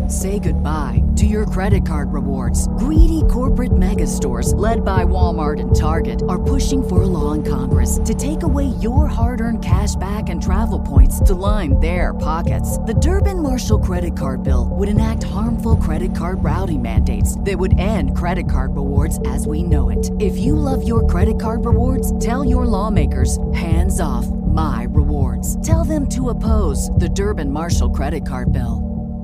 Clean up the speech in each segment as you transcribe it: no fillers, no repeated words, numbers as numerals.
Say goodbye to your credit card rewards. Greedy corporate mega stores, led by Walmart and Target, are pushing for a law in Congress to take away your hard-earned cash back and travel points to line their pockets. The Durbin-Marshall credit card bill would enact harmful credit card routing mandates that would end credit card rewards as we know it. If you love your credit card rewards, tell your lawmakers, hands off my rewards. Tell them to oppose the Durbin-Marshall credit card bill.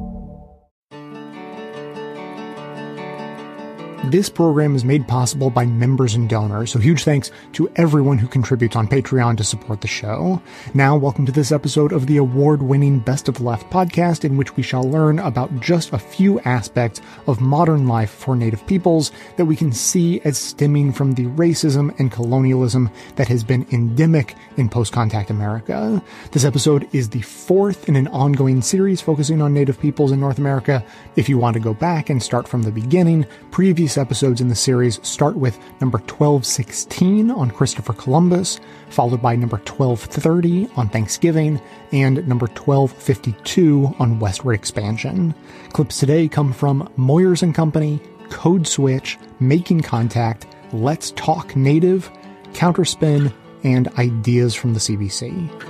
This program is made possible by members and donors, so huge thanks to everyone who contributes on Patreon to support the show. Now, welcome to this episode of the award-winning Best of the Left podcast, in which we shall learn about just a few aspects of modern life for Native peoples that we can see as stemming from the racism and colonialism that has been endemic in post-contact America. This episode is the fourth in an ongoing series focusing on Native peoples in North America. If you want to go back and start from the beginning, previous episodes in the series start with number 1216 on Christopher Columbus, followed by number 1230 on Thanksgiving, and number 1252 on westward expansion. Clips today come from Moyers & Company, Code Switch, Making Contact, Let's Talk Native, Counterspin, and Ideas from the CBC.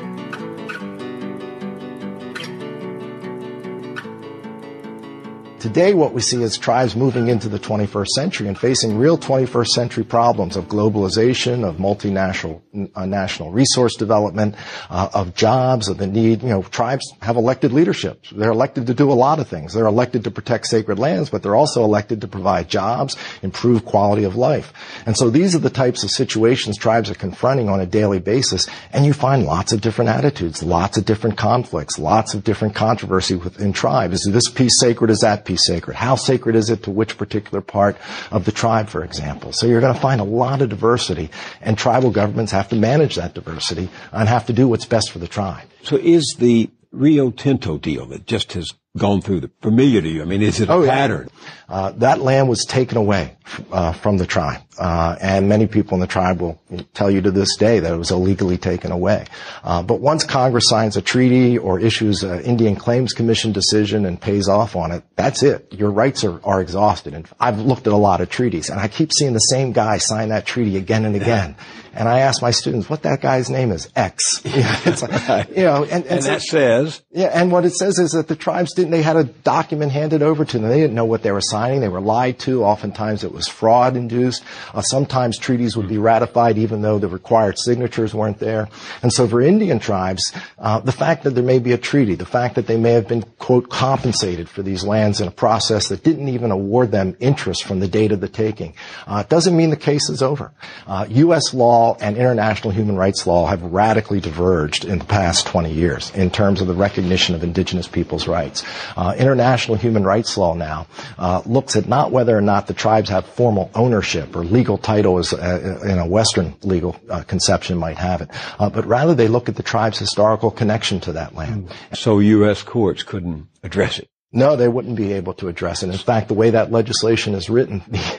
Today, what we see is tribes moving into the 21st century and facing real 21st century problems of globalization, of multinational national resource development, of jobs, of the need. Tribes have elected leadership. They're elected to do a lot of things. They're elected to protect sacred lands, but they're also elected to provide jobs, improve quality of life. And so these are the types of situations tribes are confronting on a daily basis, and you find lots of different attitudes, lots of different conflicts, lots of different controversy within tribes. Is this piece sacred? Is that piece sacred? How sacred is it to which particular part of the tribe, for example? So you're going to find a lot of diversity, and tribal governments have to manage that diversity and have to do what's best for the tribe. So is the Rio Tinto deal that just has gone through familiar to you? I mean, is it a pattern? Yeah. That land was taken away from the tribe, and many people in the tribe will tell you to this day that it was illegally taken away. But once Congress signs a treaty or issues an Indian Claims Commission decision and pays off on it, that's it. Your rights are exhausted. And I've looked at a lot of treaties, and I keep seeing the same guy sign that treaty again and again. And I ask my students what that guy's name is. X. It's like, and so, that says. Yeah, and what it says is that the tribes they had a document handed over to them. They didn't know what they were signing. They were lied to. Oftentimes it was fraud induced. Sometimes treaties would be ratified even though the required signatures weren't there. And so for Indian tribes, the fact that there may be a treaty, the fact that they may have been, quote, compensated for these lands in a process that didn't even award them interest from the date of the taking, doesn't mean the case is over. U.S. law and international human rights law have radically diverged in the past 20 years in terms of the recognition of indigenous people's rights. International human rights law now looks at not whether or not the tribes have formal ownership or legal title as in a Western legal conception might have it, but rather they look at the tribe's historical connection to that land. So U.S. courts couldn't address it? No, they wouldn't be able to address it. In fact, the way that legislation is written,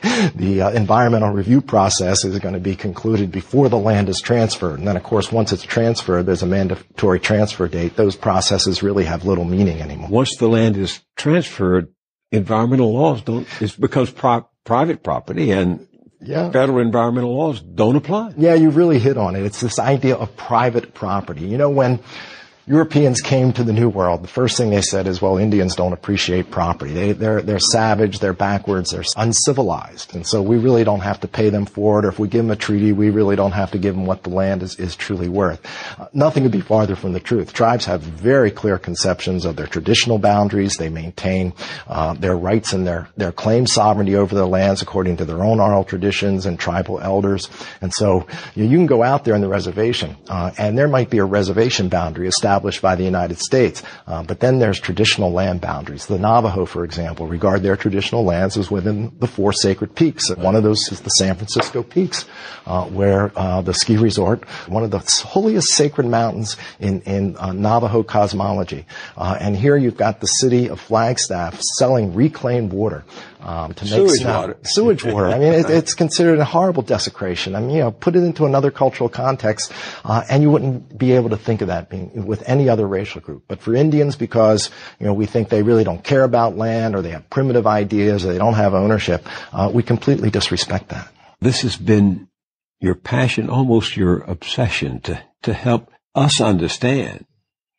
the environmental review process is going to be concluded before the land is transferred. And then, of course, once it's transferred, there's a mandatory transfer date. Those processes really have little meaning anymore. Once the land is transferred, environmental laws it becomes private property, and federal environmental laws don't apply. Yeah, you really hit on it. It's this idea of private property. When Europeans came to the New World, the first thing they said is, well, Indians don't appreciate property. They're savage, they're backwards, they're uncivilized. And so we really don't have to pay them for it, or if we give them a treaty, we really don't have to give them what the land is truly worth. Nothing could be farther from the truth. Tribes have very clear conceptions of their traditional boundaries. They maintain their rights and their claim sovereignty over their lands according to their own oral traditions and tribal elders. And so you can go out there in the reservation, and there might be a reservation boundary established by the United States. But then there's traditional land boundaries. The Navajo, for example, regard their traditional lands as within the 4 sacred peaks. One of those is the San Francisco Peaks, where the ski resort, one of the holiest sacred mountains in Navajo cosmology. And here you've got the city of Flagstaff selling reclaimed water. To make sewage water. I mean, it's considered a horrible desecration. I mean, put it into another cultural context, and you wouldn't be able to think of that being with any other racial group. But for Indians, because, we think they really don't care about land, or they have primitive ideas, or they don't have ownership, we completely disrespect that. This has been your passion, almost your obsession, to help us understand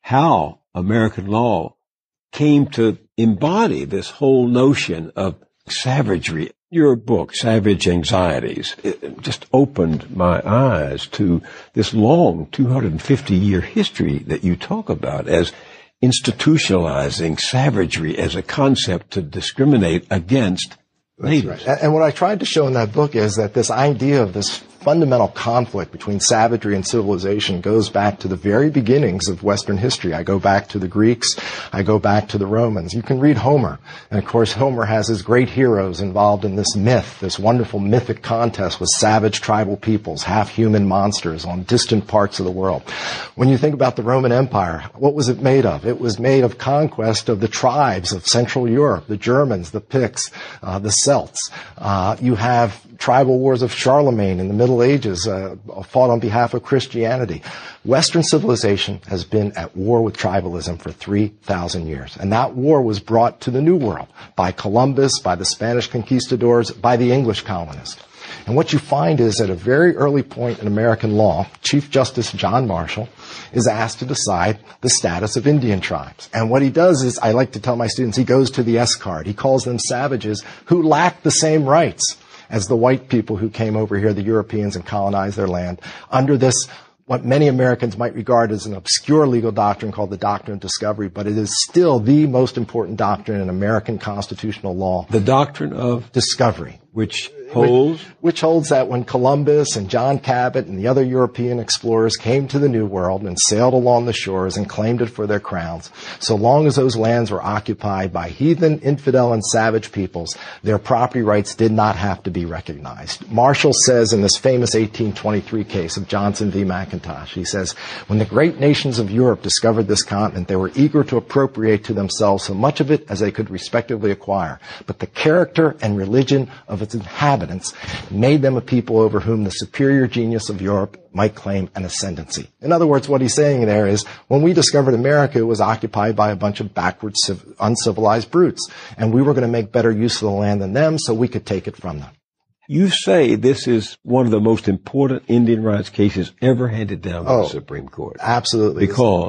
how American law came to embody this whole notion of savagery. Your book, Savage Anxieties, it just opened my eyes to this long 250-year history that you talk about as institutionalizing savagery as a concept to discriminate against natives. Right. And what I tried to show in that book is that this idea of this fundamental conflict between savagery and civilization goes back to the very beginnings of Western history. I go back to the Greeks. I go back to the Romans. You can read Homer. And of course, Homer has his great heroes involved in this myth, this wonderful mythic contest with savage tribal peoples, half-human monsters on distant parts of the world. When you think about the Roman Empire, what was it made of? It was made of conquest of the tribes of Central Europe, the Germans, the Picts, the Celts. You have tribal wars of Charlemagne in the Middle Ages, fought on behalf of Christianity. Western civilization has been at war with tribalism for 3,000 years. And that war was brought to the New World by Columbus, by the Spanish conquistadors, by the English colonists. And what you find is at a very early point in American law, Chief Justice John Marshall is asked to decide the status of Indian tribes. And what he does is, I like to tell my students, he goes to the S card. He calls them savages who lack the same rights as the white people who came over here, the Europeans, and colonized their land, under this, what many Americans might regard as an obscure legal doctrine called the Doctrine of Discovery, but it is still the most important doctrine in American constitutional law. The Doctrine of Discovery. Which holds? Which holds that when Columbus and John Cabot and the other European explorers came to the New World and sailed along the shores and claimed it for their crowns, so long as those lands were occupied by heathen, infidel, and savage peoples, their property rights did not have to be recognized. Marshall says in this famous 1823 case of Johnson v. McIntosh, he says, when the great nations of Europe discovered this continent, they were eager to appropriate to themselves so much of it as they could respectively acquire. But the character and religion of its inhabitants made them a people over whom the superior genius of Europe might claim an ascendancy. In other words, what he's saying there is, when we discovered America, it was occupied by a bunch of backward, uncivilized brutes, and we were going to make better use of the land than them so we could take it from them. You say this is one of the most important Indian rights cases ever handed down by the Supreme Court. Absolutely.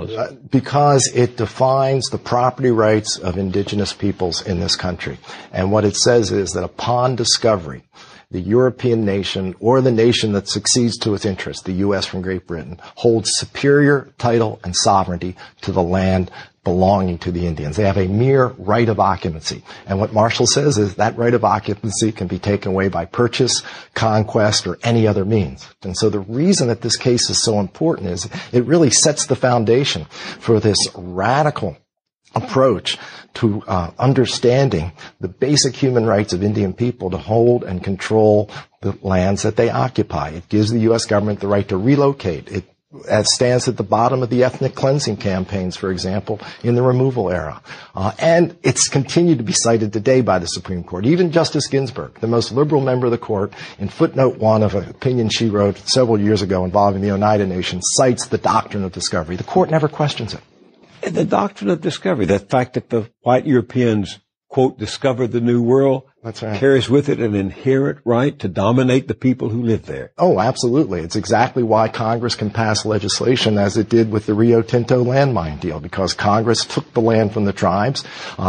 Because it defines the property rights of indigenous peoples in this country. And what it says is that upon discovery, the European nation, or the nation that succeeds to its interest, the U.S. from Great Britain, holds superior title and sovereignty to the land belonging to the Indians. They have a mere right of occupancy. And what Marshall says is that right of occupancy can be taken away by purchase, conquest, or any other means. And so the reason that this case is so important is it really sets the foundation for this radical approach to understanding the basic human rights of Indian people to hold and control the lands that they occupy. It gives the U.S. government the right to relocate. It stands at the bottom of the ethnic cleansing campaigns, for example, in the removal era. And it's continued to be cited today by the Supreme Court. Even Justice Ginsburg, the most liberal member of the court, in footnote 1 of an opinion she wrote several years ago involving the Oneida Nation, cites the Doctrine of Discovery. The court never questions it. The Doctrine of Discovery, the fact that the white Europeans, quote, discovered the New World, that's right, carries with it an inherent right to dominate the people who live there. Oh, absolutely. It's exactly why Congress can pass legislation as it did with the Rio Tinto landmine deal, because Congress took the land from the tribes,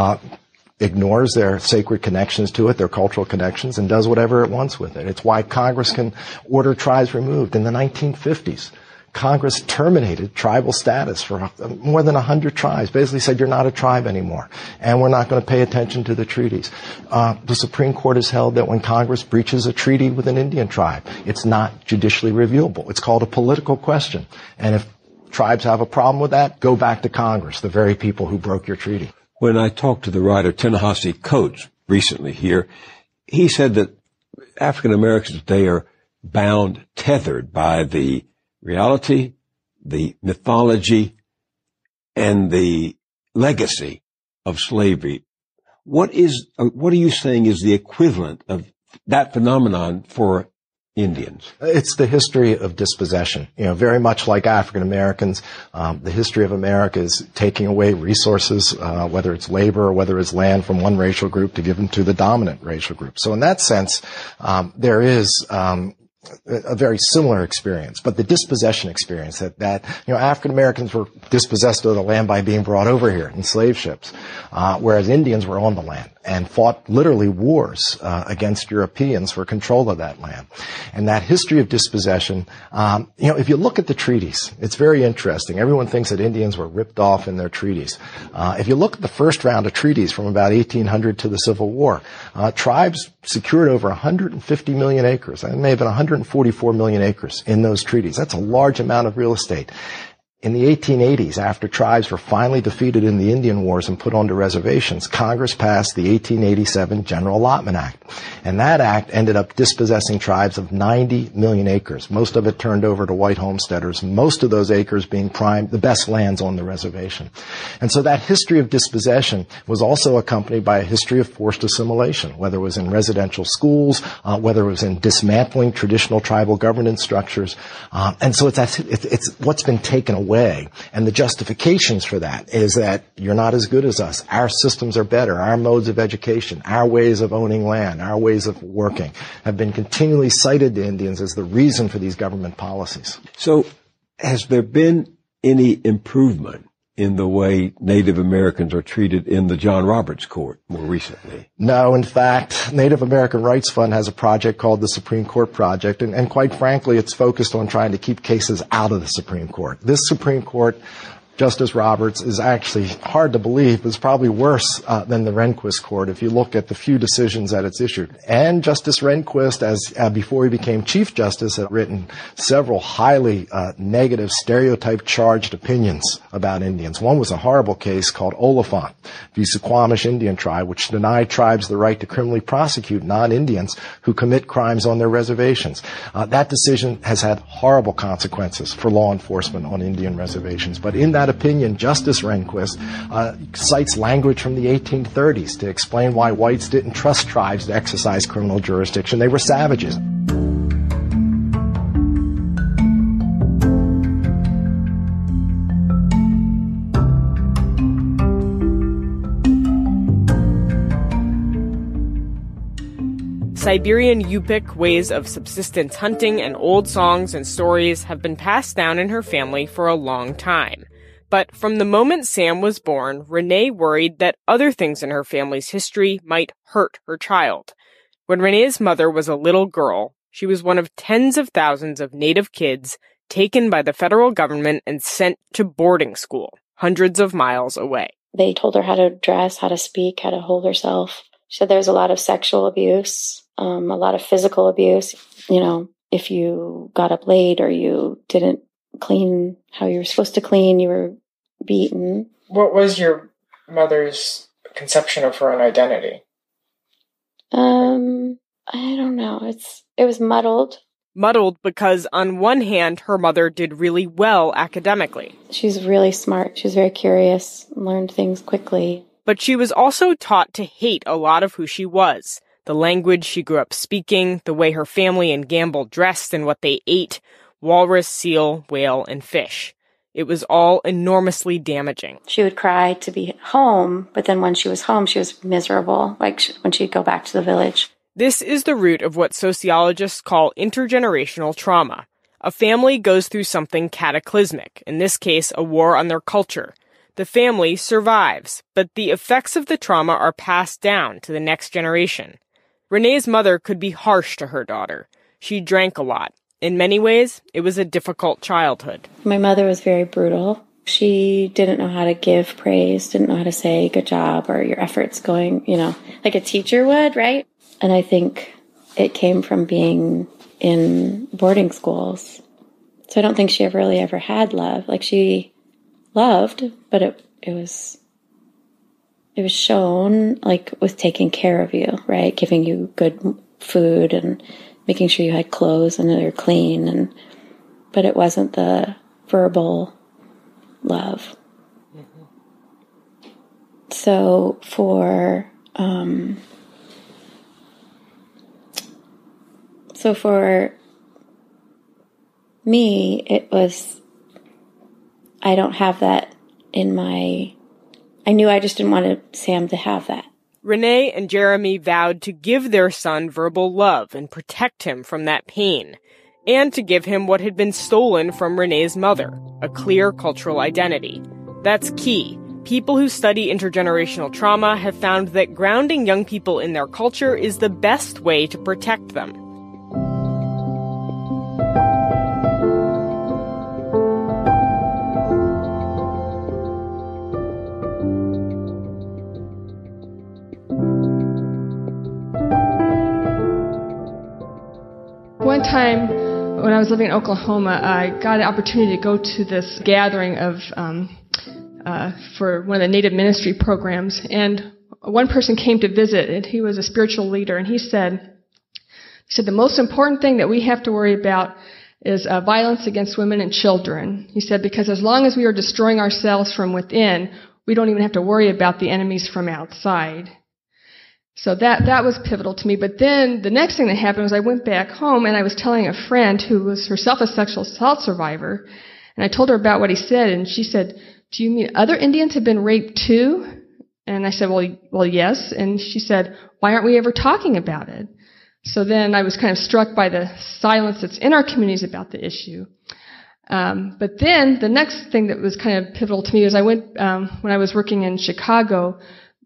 ignores their sacred connections to it, their cultural connections, and does whatever it wants with it. It's why Congress can order tribes removed. In the 1950s, Congress terminated tribal status for more than 100 tribes, basically said you're not a tribe anymore, and we're not going to pay attention to the treaties. The Supreme Court has held that when Congress breaches a treaty with an Indian tribe, it's not judicially reviewable. It's called a political question. And if tribes have a problem with that, go back to Congress, the very people who broke your treaty. When I talked to the writer Ta-Nehisi Coates recently here, he said that African Americans today are bound, tethered by the reality, the mythology, and the legacy of slavery. What are you saying is the equivalent of that phenomenon for Indians? It's the history of dispossession. Very much like African Americans, the history of America is taking away resources, whether it's labor or whether it's land, from one racial group to give them to the dominant racial group. So in that sense, there is a very similar experience, but the dispossession experience that African Americans were dispossessed of the land by being brought over here in slave ships, whereas Indians were on the land and fought literally wars against Europeans for control of that land. And that history of dispossession, if you look at the treaties, it's very interesting. Everyone thinks that Indians were ripped off in their treaties. If you look at the first round of treaties from about 1800 to the Civil War, tribes secured over 150 million acres. It may have been 144 million acres in those treaties. That's a large amount of real estate. In the 1880s, after tribes were finally defeated in the Indian Wars and put onto reservations, Congress passed the 1887 General Allotment Act. And that act ended up dispossessing tribes of 90 million acres. Most of it turned over to white homesteaders, most of those acres being the best lands on the reservation. And so that history of dispossession was also accompanied by a history of forced assimilation, whether it was in residential schools, whether it was in dismantling traditional tribal governance structures. And so it's what's been taken away. And the justifications for that is that you're not as good as us. Our systems are better. Our modes of education, our ways of owning land, our ways of working have been continually cited to Indians as the reason for these government policies. So has there been any improvement in the way Native Americans are treated in the John Roberts Court more recently? No, in fact, Native American Rights Fund has a project called the Supreme Court Project, and quite frankly, it's focused on trying to keep cases out of the Supreme Court. This Supreme Court, Justice Roberts, is actually hard to believe, but it's probably worse than the Rehnquist Court if you look at the few decisions that it's issued. And Justice Rehnquist, before he became Chief Justice, had written several highly negative, stereotype-charged opinions about Indians. One was a horrible case called Oliphant v. Suquamish Indian Tribe, which denied tribes the right to criminally prosecute non-Indians who commit crimes on their reservations. That decision has had horrible consequences for law enforcement on Indian reservations. But in that opinion, Justice Rehnquist cites language from the 1830s to explain why whites didn't trust tribes to exercise criminal jurisdiction. They were savages. Siberian Yupik ways of subsistence hunting and old songs and stories have been passed down in her family for a long time. But from the moment Sam was born, Renee worried that other things in her family's history might hurt her child. When Renee's mother was a little girl, she was one of tens of thousands of Native kids taken by the federal government and sent to boarding school, hundreds of miles away. They told her how to dress, how to speak, how to hold herself. She said there was a lot of sexual abuse, a lot of physical abuse. If you got up late or you didn't clean how you were supposed to clean, you were beaten. What was your mother's conception of her own identity? I don't know. It was muddled. Muddled because on one hand, her mother did really well academically. She's really smart. She was very curious, learned things quickly. But she was also taught to hate a lot of who she was. The language she grew up speaking, the way her family and Gamble dressed and what they ate, walrus, seal, whale, and fish. It was all enormously damaging. She would cry to be home, but then when she was home, she was miserable, like when she'd go back to the village. This is the root of what sociologists call intergenerational trauma. A family goes through something cataclysmic, in this case, a war on their culture. The family survives, but the effects of the trauma are passed down to the next generation. Renee's mother could be harsh to her daughter. She drank a lot. In many ways, it was a difficult childhood. My mother was very brutal. She didn't know how to give praise, didn't know how to say good job or your efforts going, like a teacher would, right? And I think it came from being in boarding schools. So I don't think she ever had love. Like she loved, but it was shown like with taking care of you, right? Giving you good food and making sure you had clothes and that you're clean, but it wasn't the verbal love. Mm-hmm. So for me, it was, I don't have that I knew I just didn't want Sam to have that. Renee and Jeremy vowed to give their son verbal love and protect him from that pain, and to give him what had been stolen from Renee's mother, a clear cultural identity. That's key. People who study intergenerational trauma have found that grounding young people in their culture is the best way to protect them. One time, when I was living in Oklahoma, I got an opportunity to go to this gathering for one of the Native ministry programs, and one person came to visit, and he was a spiritual leader, and he said the most important thing that we have to worry about is violence against women and children. He said, because as long as we are destroying ourselves from within, we don't even have to worry about the enemies from outside. So that was pivotal to me. But then the next thing that happened was I went back home and I was telling a friend who was herself a sexual assault survivor, and I told her about what he said, and she said, do you mean other Indians have been raped too? And I said, well, yes. And she said, why aren't we ever talking about it? So then I was kind of struck by the silence that's in our communities about the issue. But then the next thing that was kind of pivotal to me is I went, when I was working in Chicago,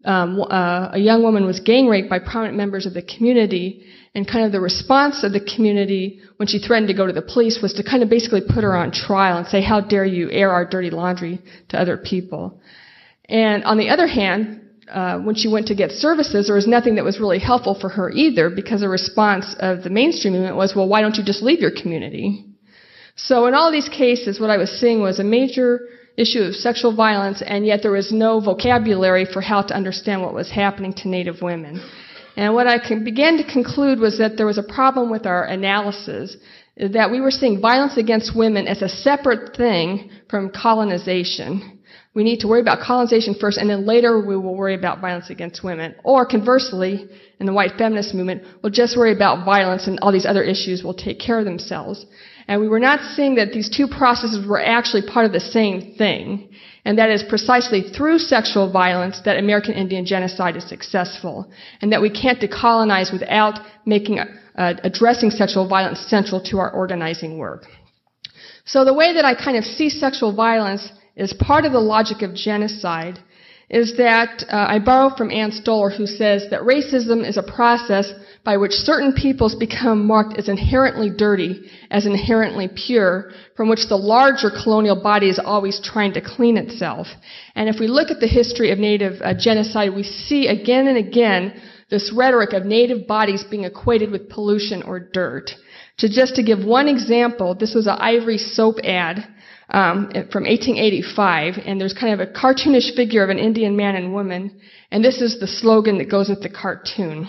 a young woman was gang raped by prominent members of the community, and kind of the response of the community when she threatened to go to the police was to kind of basically put her on trial and say, how dare you air our dirty laundry to other people. And on the other hand, when she went to get services, there was nothing that was really helpful for her either, because the response of the mainstream movement was, well, why don't you just leave your community? So in all these cases, what I was seeing was a major issue of sexual violence, and yet there was no vocabulary for how to understand what was happening to Native women. And what I began to conclude was that there was a problem with our analysis, that we were seeing violence against women as a separate thing from colonization. We need to worry about colonization first, and then later we will worry about violence against women. Or conversely, in the white feminist movement, we'll just worry about violence and all these other issues will take care of themselves. And we were not seeing that these two processes were actually part of the same thing. And that is precisely through sexual violence that American Indian genocide is successful. And that we can't decolonize without making addressing sexual violence central to our organizing work. So the way that I kind of see sexual violence as part of the logic of genocide is that I borrow from Ann Stoler, who says that racism is a process by which certain peoples become marked as inherently dirty, as inherently pure, from which the larger colonial body is always trying to clean itself. And if we look at the history of Native genocide, we see again and again this rhetoric of Native bodies being equated with pollution or dirt. Just to give one example, this was an Ivory soap ad from 1885, and there's kind of a cartoonish figure of an Indian man and woman, and this is the slogan that goes with the cartoon.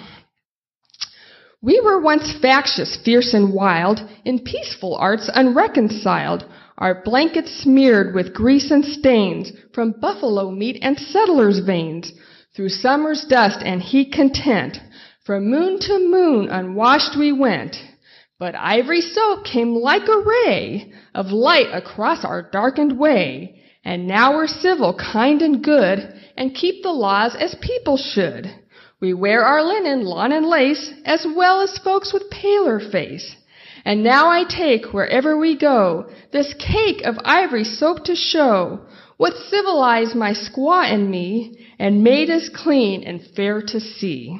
We were once factious, fierce, and wild, in peaceful arts unreconciled, our blankets smeared with grease and stains from buffalo meat and settlers' veins. Through summer's dust and heat content, from moon to moon unwashed we went. But Ivory soap came like a ray of light across our darkened way, and now we're civil, kind, and good, and keep the laws as people should. We wear our linen, lawn, and lace, as well as folks with paler face. And now I take, wherever we go, this cake of Ivory soap to show what civilized my squaw and me, and made us clean and fair to see.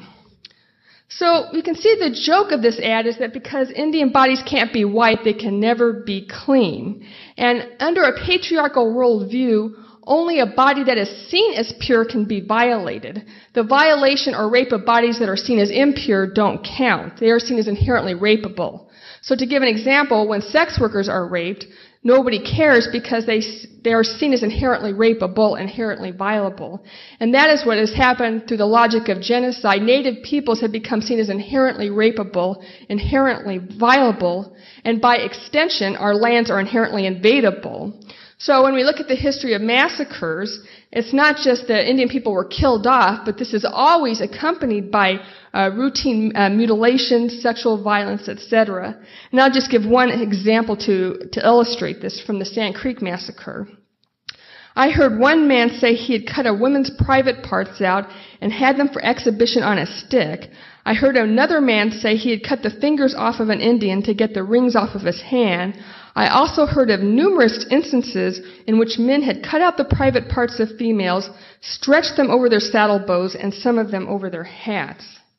So we can see the joke of this ad is that because Indian bodies can't be white, they can never be clean. And under a patriarchal worldview, only a body that is seen as pure can be violated. The violation or rape of bodies that are seen as impure don't count. They are seen as inherently rapeable. So to give an example, when sex workers are raped, nobody cares because they are seen as inherently rapeable, inherently violable. And that is what has happened through the logic of genocide. Native peoples have become seen as inherently rapeable, inherently violable, and by extension, our lands are inherently invadable. So when we look at the history of massacres, it's not just that Indian people were killed off, but this is always accompanied by routine mutilations, sexual violence, etc. And I'll just give one example to illustrate this from the Sand Creek Massacre. I heard one man say he had cut a woman's private parts out and had them for exhibition on a stick. I heard another man say he had cut the fingers off of an Indian to get the rings off of his hand. I also heard of numerous instances in which men had cut out the private parts of females, stretched them over their saddle bows, and some of them over their hats.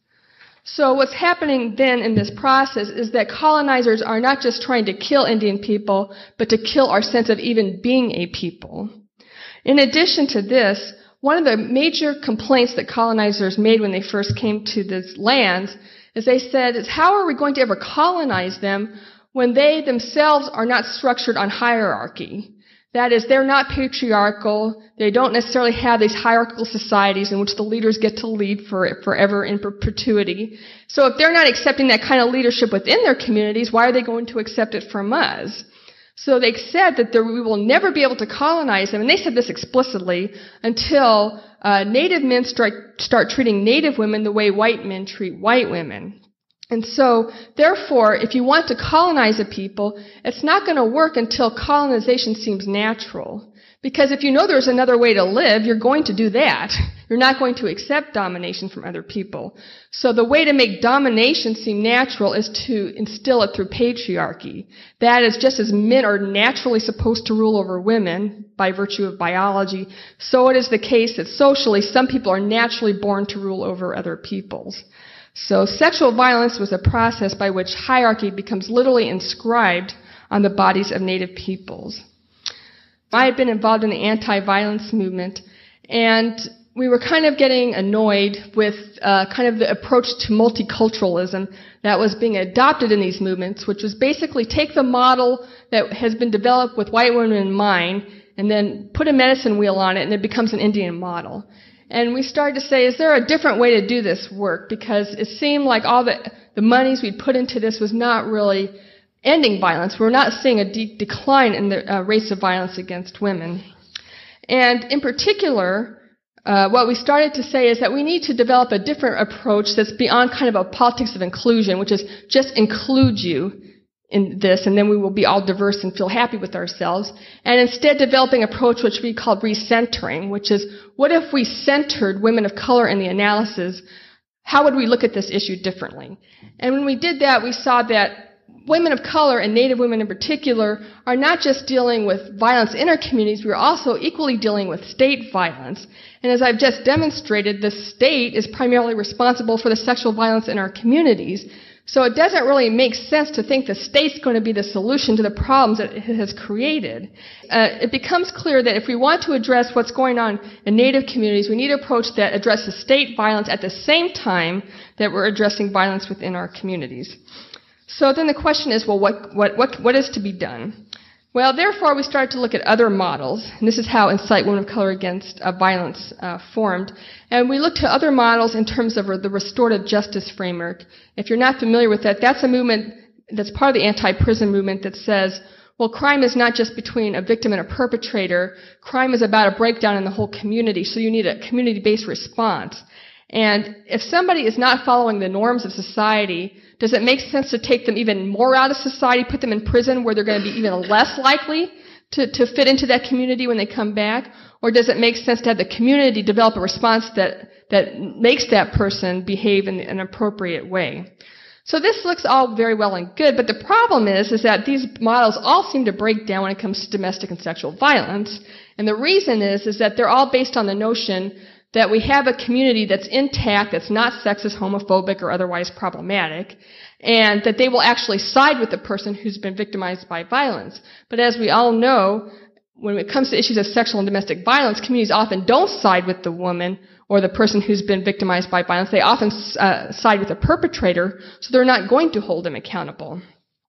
So what's happening then in this process is that colonizers are not just trying to kill Indian people, but to kill our sense of even being a people. In addition to this, one of the major complaints that colonizers made when they first came to these lands is they said, how are we going to ever colonize them when they themselves are not structured on hierarchy? That is, they're not patriarchal. They don't necessarily have these hierarchical societies in which the leaders get to lead forever in perpetuity. So if they're not accepting that kind of leadership within their communities, why are they going to accept it from us? So they said that we will never be able to colonize them, and they said this explicitly, until Native men start treating Native women the way white men treat white women. And so, therefore, if you want to colonize a people, it's not going to work until colonization seems natural. Because if you know there's another way to live, you're going to do that. You're not going to accept domination from other people. So the way to make domination seem natural is to instill it through patriarchy. That is, just as men are naturally supposed to rule over women by virtue of biology, so it is the case that socially some people are naturally born to rule over other peoples. So sexual violence was a process by which hierarchy becomes literally inscribed on the bodies of Native peoples. I had been involved in the anti-violence movement, and we were kind of getting annoyed with kind of the approach to multiculturalism that was being adopted in these movements, which was basically take the model that has been developed with white women in mind and then put a medicine wheel on it, and it becomes an Indian model. And we started to say, is there a different way to do this work? Because it seemed like all the monies we'd put into this was not really ending violence. We're not seeing a decline in the rates of violence against women. And in particular, what we started to say is that we need to develop a different approach that's beyond kind of a politics of inclusion, which is just include you in this, and then we will be all diverse and feel happy with ourselves, and instead developing an approach which we call recentering, which is, what if we centered women of color in the analysis? How would we look at this issue differently? And when we did that, we saw that women of color, and Native women in particular, are not just dealing with violence in our communities, we're also equally dealing with state violence. And as I've just demonstrated, the state is primarily responsible for the sexual violence in our communities. So it doesn't really make sense to think the state's going to be the solution to the problems that it has created. It becomes clear that if we want to address what's going on in Native communities, we need an approach that addresses state violence at the same time that we're addressing violence within our communities. So then the question is, well, what is to be done? Well, therefore, we started to look at other models, and this is how Incite Women of Color Against Violence formed. And we looked to other models in terms of the restorative justice framework. If you're not familiar with that, that's a movement that's part of the anti-prison movement that says, well, crime is not just between a victim and a perpetrator. Crime is about a breakdown in the whole community, so you need a community-based response. And if somebody is not following the norms of society, does it make sense to take them even more out of society, put them in prison where they're going to be even less likely to fit into that community when they come back? Or does it make sense to have the community develop a response that makes that person behave in an appropriate way? So this looks all very well and good, but the problem is that these models all seem to break down when it comes to domestic and sexual violence. And the reason is that they're all based on the notion that we have a community that's intact, that's not sexist, homophobic, or otherwise problematic, and that they will actually side with the person who's been victimized by violence. But as we all know, when it comes to issues of sexual and domestic violence, communities often don't side with the woman or the person who's been victimized by violence. They often side with the perpetrator, so they're not going to hold them accountable.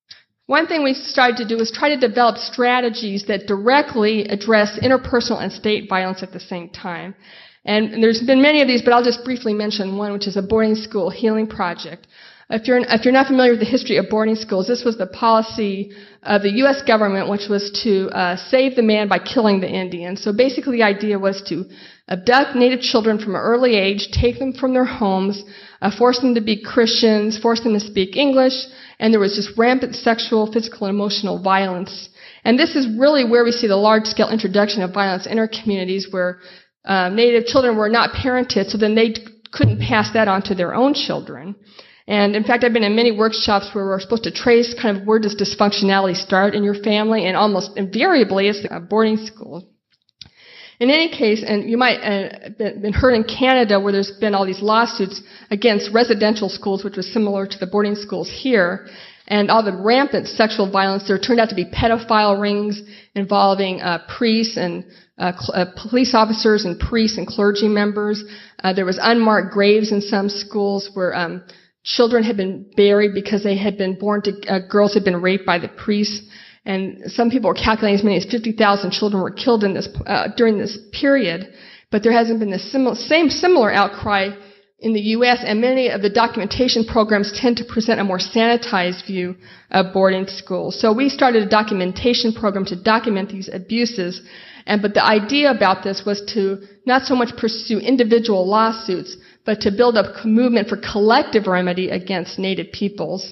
One thing we started to do is try to develop strategies that directly address interpersonal and state violence at the same time. And there's been many of these, but I'll just briefly mention one, which is a boarding school healing project. If you're not familiar with the history of boarding schools, this was the policy of the U.S. government, which was to save the man by killing the Indian. So basically the idea was to abduct Native children from an early age, take them from their homes, force them to be Christians, force them to speak English, and there was just rampant sexual, physical, and emotional violence. And this is really where we see the large-scale introduction of violence in our communities, where Native children were not parented, so then they couldn't pass that on to their own children. And in fact, I've been in many workshops where we're supposed to trace kind of where does dysfunctionality start in your family, and almost invariably it's a boarding school. In any case, and you might have been heard in Canada where there's been all these lawsuits against residential schools, which was similar to the boarding schools here, and all the rampant sexual violence. There turned out to be pedophile rings involving priests and police officers and priests and clergy members. There was unmarked graves in some schools where children had been buried because they had been born to girls had been raped by the priests. And some people are calculating as many as 50,000 children were killed in this during this period. But there hasn't been the similar outcry in the U.S., and many of the documentation programs tend to present a more sanitized view of boarding schools. So we started a documentation program to document these abuses. But the idea about this was to not so much pursue individual lawsuits, but to build up a movement for collective remedy against Native peoples,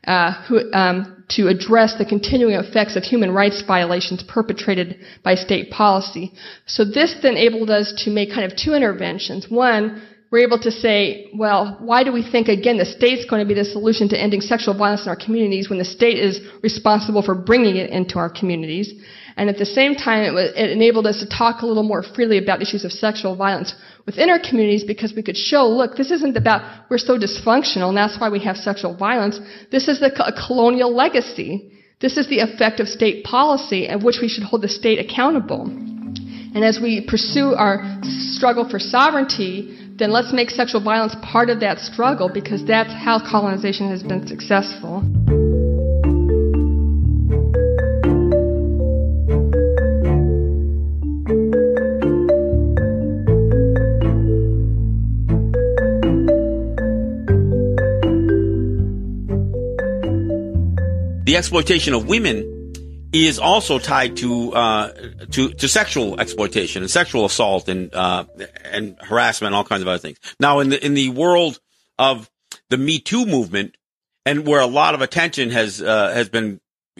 to address the continuing effects of human rights violations perpetrated by state policy. So this then enabled us to make kind of two interventions. One, we're able to say, well, why do we think, again, the state's going to be the solution to ending sexual violence in our communities when the state is responsible for bringing it into our communities? And at the same time, it enabled us to talk a little more freely about issues of sexual violence within our communities, because we could show, look, this isn't about we're so dysfunctional and that's why we have sexual violence. This is a colonial legacy. This is the effect of state policy of which we should hold the state accountable. And as we pursue our struggle for sovereignty, then let's make sexual violence part of that struggle, because that's how colonization has been successful. The exploitation of women is also tied to sexual exploitation and sexual assault and harassment and all kinds of other things. Now, in the world of the Me Too movement, and where a lot of attention has been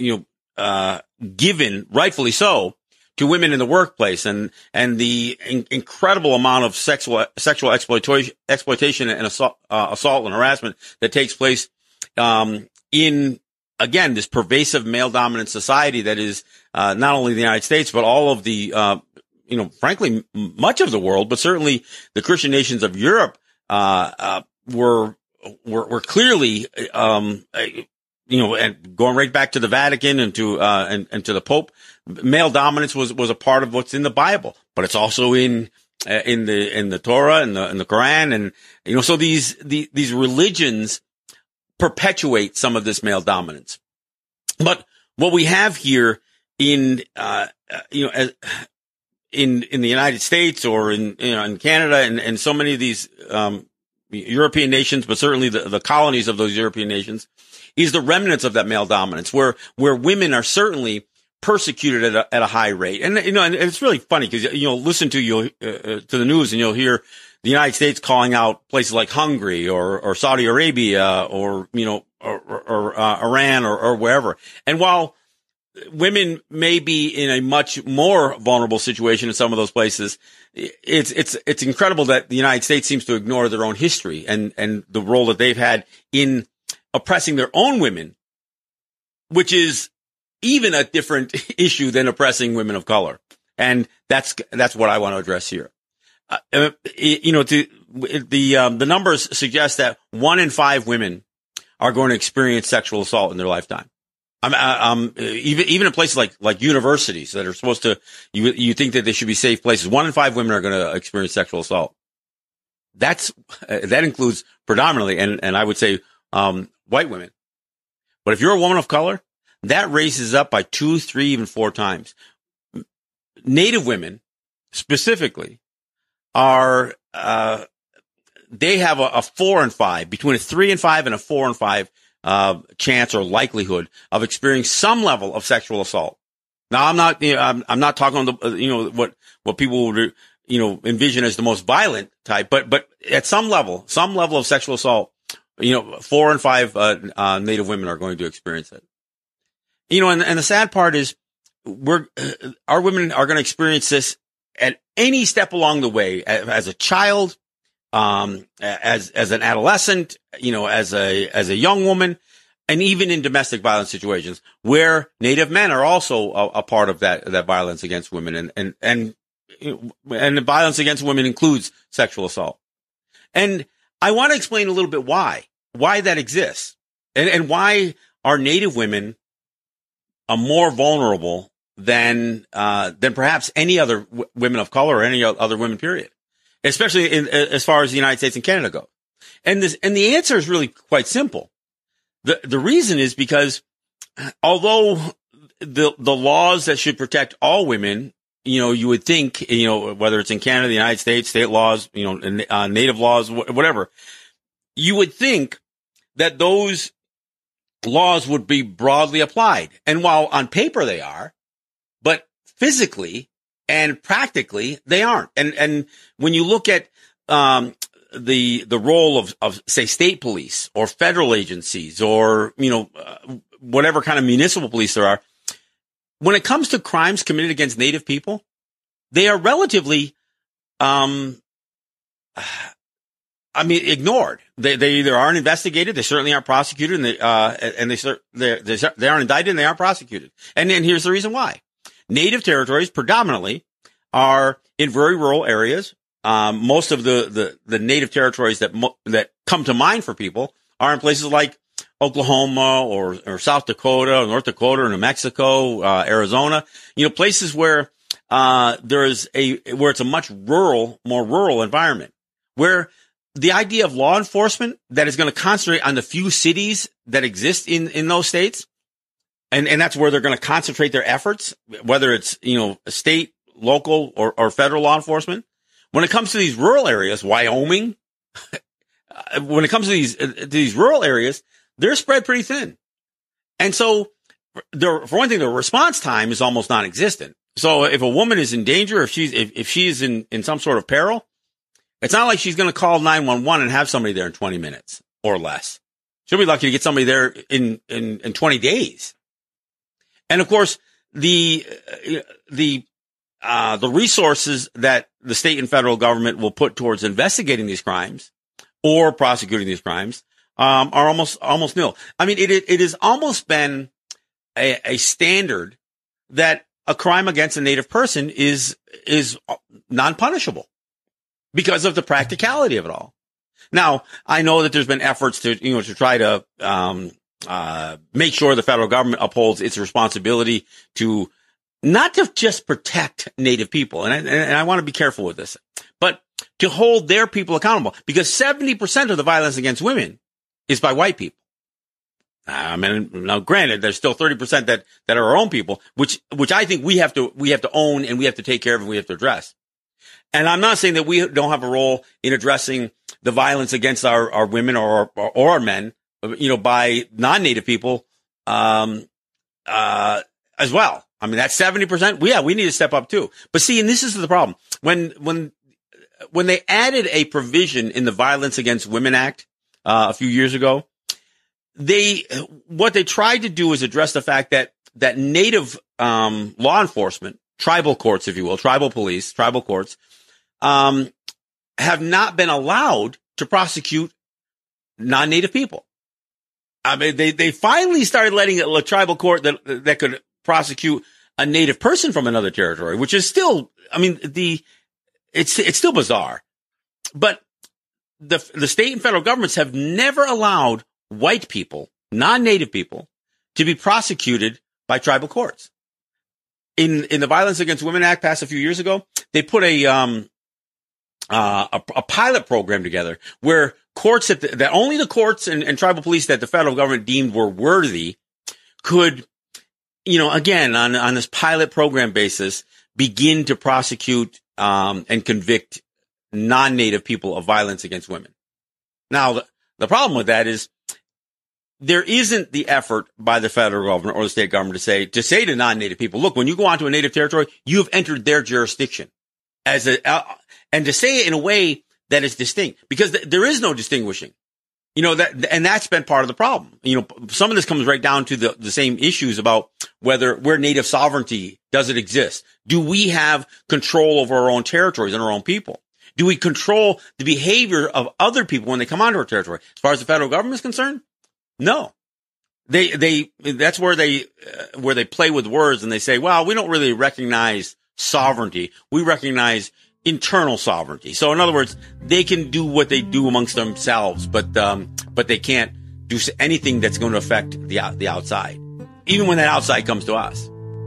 given, rightfully so, to women in the workplace and the incredible amount of sexual exploitation and assault and harassment that takes place in, again, this pervasive male-dominant society that is not only the United States, but all of the, frankly, much of the world, but certainly the Christian nations of Europe were clearly, and going right back to the Vatican and to the Pope, male dominance was a part of what's in the Bible, but it's also in the Torah and the Quran, and so these religions perpetuate some of this male dominance. But what we have here in the United States or in Canada and so many of these European nations, but certainly the colonies of those European nations, is the remnants of that male dominance, where women are certainly persecuted at a high rate. And and it's really funny because listen to the news and you'll hear the United States calling out places like Hungary or Saudi Arabia or Iran or wherever. And while women may be in a much more vulnerable situation in some of those places, it's incredible that the United States seems to ignore their own history and the role that they've had in oppressing their own women, which is even a different issue than oppressing women of color. And that's what I want to address here. The numbers suggest that 1 in 5 women are going to experience sexual assault in their lifetime. Even in places like universities that are supposed to, you think that they should be safe places. 1 in 5 women are going to experience sexual assault. That includes predominantly, and I would say, white women. But if you're a woman of color, that raises up by 2, 3, even 4 times. Native women, specifically, are, they have a 4 and 5, between a 3 and 5 and a 4 and 5 chance or likelihood of experiencing some level of sexual assault. Now, I'm not talking the, what people would, envision as the most violent type, but at some level of sexual assault, 4 and 5 Native women are going to experience it. And the sad part is our women are going to experience this at any step along the way, as a child, as an adolescent, as a young woman, and even in domestic violence situations where Native men are also a part of that violence against women, and the violence against women includes sexual assault. And I want to explain a little bit why that exists, and why are Native women are more vulnerable than perhaps any other women of color or any other women, period, especially as far as the United States and Canada go. And the answer is really quite simple. The reason is because although the laws that should protect all women, you would think, whether it's in Canada, the United States, state laws, Native laws, whatever, you would think that those laws would be broadly applied. And while on paper they are, but physically and practically they aren't. And when you look at, the role of say state police or federal agencies or, whatever kind of municipal police there are, when it comes to crimes committed against Native people, they are relatively, ignored. They either aren't investigated, they certainly aren't prosecuted, and they aren't indicted and they aren't prosecuted. And here's the reason why. Native territories predominantly are in very rural areas. Most of the Native territories that come to mind for people are in places like Oklahoma or South Dakota or North Dakota or New Mexico, Arizona, places where, where it's a much more rural environment, where the idea of law enforcement that is going to concentrate on the few cities that exist in those states. And that's where they're going to concentrate their efforts, whether it's, state, local or federal law enforcement. When it comes to these rural areas, Wyoming, when it comes to these rural areas, they're spread pretty thin. And so for one thing, the response time is almost non-existent. So if a woman is in danger, if she's in some sort of peril, it's not like she's going to call 911 and have somebody there in 20 minutes or less. She'll be lucky to get somebody there in 20 days. And of course, the resources that the state and federal government will put towards investigating these crimes or prosecuting these crimes, are almost nil. I mean, it has almost been a standard that a crime against a Native person is non-punishable because of the practicality of it all. Now, I know that there's been efforts to try to, make sure the federal government upholds its responsibility to not to just protect Native people. And I want to be careful with this, but to hold their people accountable, because 70% of the violence against women is by white people. I mean, now granted, there's still 30% that are our own people, which I think we have to own and we have to take care of and we have to address. And I'm not saying that we don't have a role in addressing the violence against our women or our men, by non-Native people, as well. I mean, that's 70%. We need to step up too. But see, and this is the problem. When they added a provision in the Violence Against Women Act, a few years ago, what they tried to do is address the fact that Native, law enforcement, tribal courts, if you will, tribal police, tribal courts, have not been allowed to prosecute non-Native people. I mean, they finally started letting a tribal court that could prosecute a Native person from another territory, which is still, I mean, it's still bizarre. But the state and federal governments have never allowed white people, non-Native people, to be prosecuted by tribal courts. In the Violence Against Women Act passed a few years ago, they put a pilot program together where courts that only the courts and tribal police that the federal government deemed were worthy could, again, on this pilot program basis, begin to prosecute, and convict non-native people of violence against women. Now, the problem with that is there isn't the effort by the federal government or the state government to say to non-native people, look, when you go onto a native territory, you have entered their jurisdiction and to say it in a way that is distinct, because there is no distinguishing. And that's been part of the problem. Some of this comes right down to the same issues about where native sovereignty, does it exist? Do we have control over our own territories and our own people? Do we control the behavior of other people when they come onto our territory? As far as the federal government is concerned, no. That's where they play with words and they say, well, we don't really recognize sovereignty. We recognize internal sovereignty. So in other words, they can do what they do amongst themselves, but they can't do anything that's going to affect the outside, even when that outside comes to us.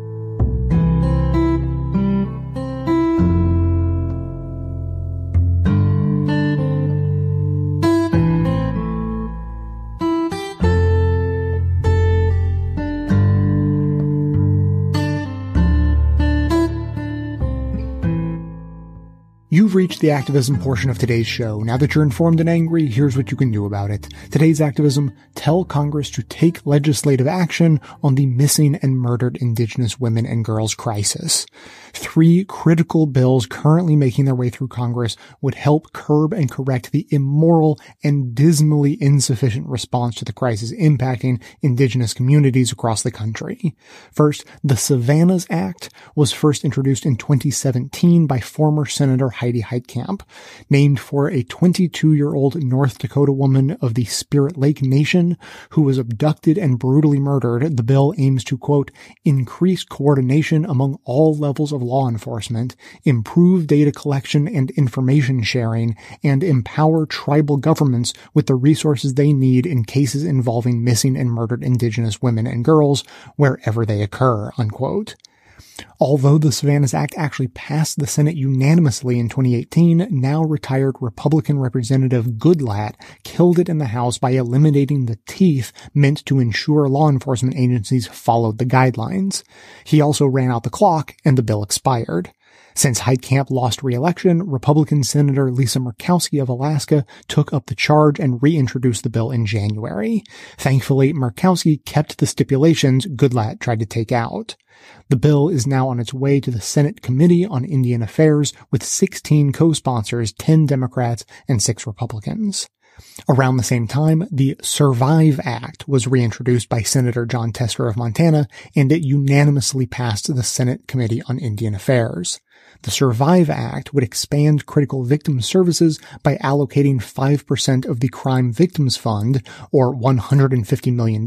You've reached the activism portion of today's show. Now that you're informed and angry, here's what you can do about it. Today's activism: tell Congress to take legislative action on the missing and murdered Indigenous women and girls crisis. 3 critical bills currently making their way through Congress would help curb and correct the immoral and dismally insufficient response to the crisis impacting Indigenous communities across the country. First, the Savannas Act was first introduced in 2017 by former Senator Heidi Heitkamp. Named for a 22-year-old North Dakota woman of the Spirit Lake Nation who was abducted and brutally murdered, the bill aims to, quote, increase coordination among all levels of law enforcement, improve data collection and information sharing, and empower tribal governments with the resources they need in cases involving missing and murdered Indigenous women and girls wherever they occur, unquote. Although the Savannas Act actually passed the Senate unanimously in 2018, now retired Republican Representative Goodlatte killed it in the House by eliminating the teeth meant to ensure law enforcement agencies followed the guidelines. He also ran out the clock, and the bill expired. Since Heitkamp lost re-election, Republican Senator Lisa Murkowski of Alaska took up the charge and reintroduced the bill in January. Thankfully, Murkowski kept the stipulations Goodlatte tried to take out. The bill is now on its way to the Senate Committee on Indian Affairs with 16 co-sponsors, 10 Democrats and 6 Republicans. Around the same time, the Survive Act was reintroduced by Senator Jon Tester of Montana, and it unanimously passed the Senate Committee on Indian Affairs. The Survive Act would expand critical victim services by allocating 5% of the Crime Victims Fund, or $150 million,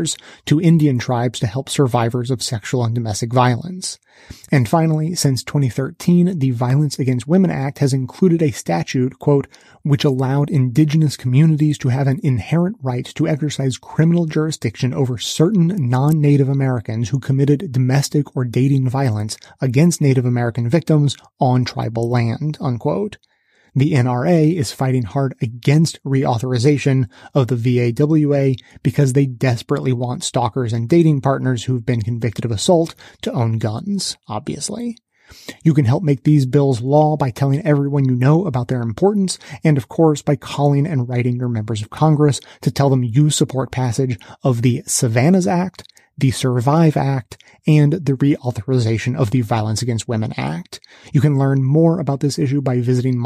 to Indian tribes to help survivors of sexual and domestic violence. And finally, since 2013, the Violence Against Women Act has included a statute, quote, which allowed Indigenous communities to have an inherent right to exercise criminal jurisdiction over certain non-Native Americans who committed domestic or dating violence against Native American victims on tribal land, unquote. The NRA is fighting hard against reauthorization of the VAWA because they desperately want stalkers and dating partners who've been convicted of assault to own guns, obviously. You can help make these bills law by telling everyone you know about their importance, and of course by calling and writing your members of Congress to tell them you support passage of the Savannas Act, the Survive Act, and the reauthorization of the Violence Against Women Act. You can learn more about this issue by visiting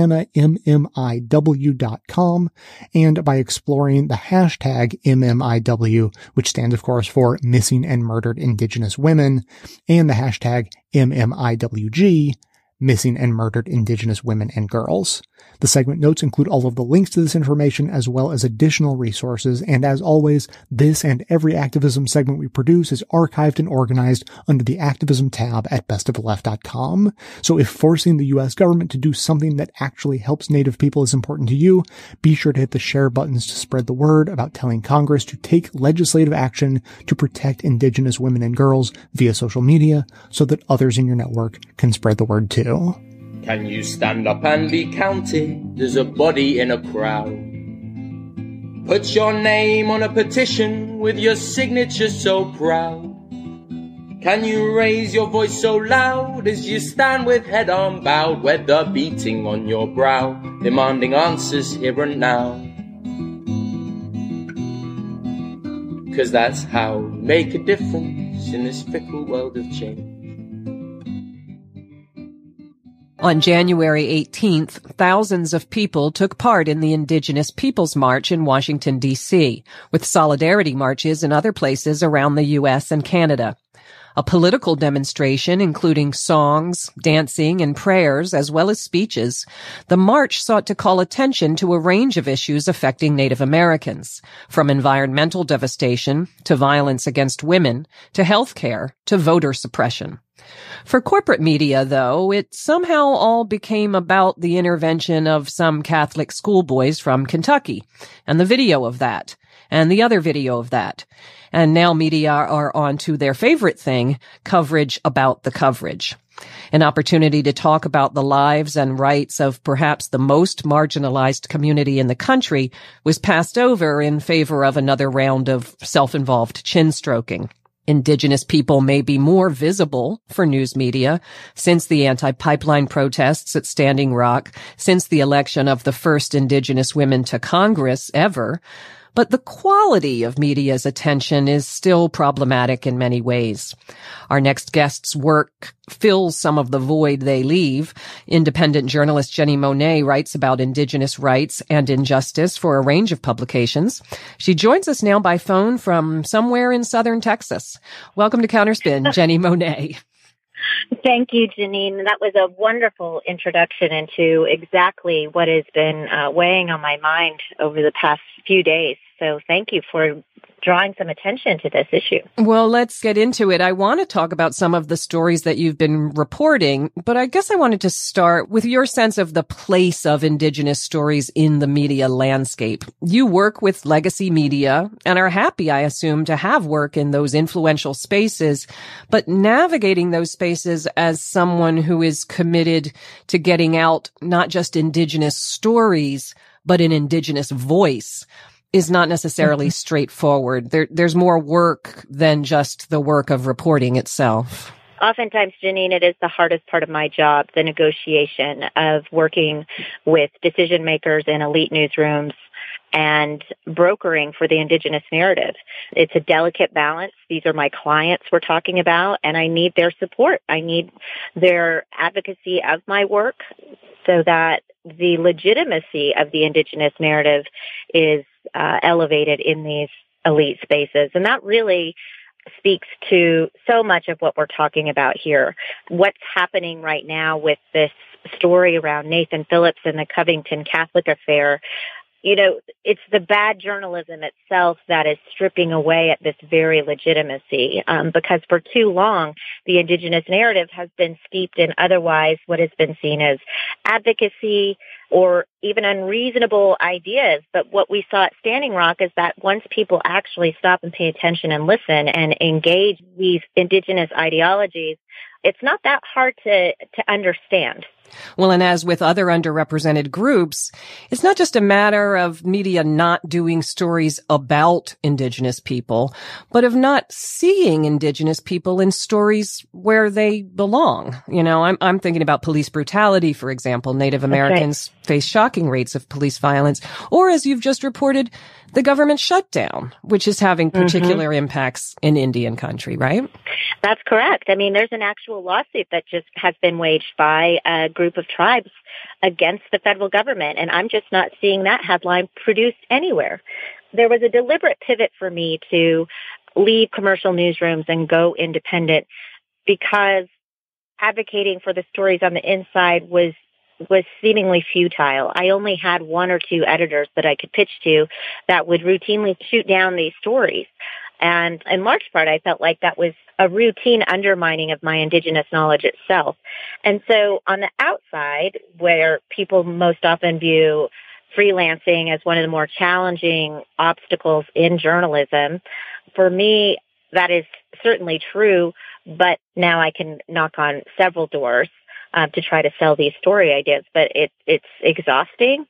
MontanaMMIW.com and by exploring the hashtag MMIW, which stands, of course, for Missing and Murdered Indigenous Women, and the hashtag MMIWG, Missing and Murdered Indigenous Women and Girls. The segment notes include all of the links to this information as well as additional resources, and as always, this and every activism segment we produce is archived and organized under the Activism tab at bestoftheleft.com. So if forcing the U.S. government to do something that actually helps Native people is important to you, be sure to hit the share buttons to spread the word about telling Congress to take legislative action to protect Indigenous women and girls via social media so that others in your network can spread the word too. Can you stand up and be counted as a body in a crowd? Put your name on a petition with your signature so proud. Can you raise your voice so loud as you stand with head unbowed, weather beating on your brow, demanding answers here and now? 'Cause that's how you make a difference in this fickle world of change. On January 18th, thousands of people took part in the Indigenous Peoples March in Washington, D.C., with solidarity marches in other places around the U.S. and Canada. A political demonstration including songs, dancing, and prayers, as well as speeches, the march sought to call attention to a range of issues affecting Native Americans, from environmental devastation to violence against women to health care to voter suppression. For corporate media, though, it somehow all became about the intervention of some Catholic schoolboys from Kentucky, and the video of that, and the other video of that. And now media are on to their favorite thing, coverage about the coverage. An opportunity to talk about the lives and rights of perhaps the most marginalized community in the country was passed over in favor of another round of self-involved chin-stroking. Indigenous people may be more visible for news media since the anti-pipeline protests at Standing Rock, since the election of the first Indigenous women to Congress ever, but the quality of media's attention is still problematic in many ways. Our next guest's work fills some of the void they leave. Independent journalist Jenny Monet writes about Indigenous rights and injustice for a range of publications. She joins us now by phone from somewhere in southern Texas. Welcome to Counterspin, Jenny Monet. Thank you, Janine. That was a wonderful introduction into exactly what has been weighing on my mind over the past few days. So thank you for drawing some attention to this issue. Well, let's get into it. I want to talk about some of the stories that you've been reporting, but I guess I wanted to start with your sense of the place of Indigenous stories in the media landscape. You work with legacy media and are happy, I assume, to have work in those influential spaces, but navigating those spaces as someone who is committed to getting out not just Indigenous stories, but an Indigenous voice is not necessarily straightforward. There's more work than just the work of reporting itself. Oftentimes, Janine, it is the hardest part of my job, the negotiation of working with decision makers in elite newsrooms and brokering for the Indigenous narrative. It's a delicate balance. These are my clients we're talking about, and I need their support. I need their advocacy of my work so that the legitimacy of the Indigenous narrative is elevated in these elite spaces. And that really speaks to so much of what we're talking about here. What's happening right now with this story around Nathan Phillips and the Covington Catholic affair, you know, it's the bad journalism itself that is stripping away at this very legitimacy, because for too long, the Indigenous narrative has been steeped in otherwise what has been seen as advocacy or even unreasonable ideas. But what we saw at Standing Rock is that once people actually stop and pay attention and listen and engage these Indigenous ideologies, it's not that hard to understand. Well, and as with other underrepresented groups, it's not just a matter of media not doing stories about Indigenous people, but of not seeing Indigenous people in stories where they belong. You know, I'm thinking about police brutality, for example. Native Americans face shocking rates of police violence, or as you've just reported, the government shutdown, which is having particular impacts in Indian country, right? That's correct. I mean, there's an actual lawsuit that just has been waged by a group of tribes against the federal government, and I'm just not seeing that headline produced anywhere. There was a deliberate pivot for me to leave commercial newsrooms and go independent because advocating for the stories on the inside was seemingly futile. I only had one or two editors that I could pitch to that would routinely shoot down these stories. And in large part, I felt like that was a routine undermining of my Indigenous knowledge itself. And so on the outside, where people most often view freelancing as one of the more challenging obstacles in journalism, for me, that is certainly true, but now I can knock on several doors to try to sell these story ideas, but it's exhausting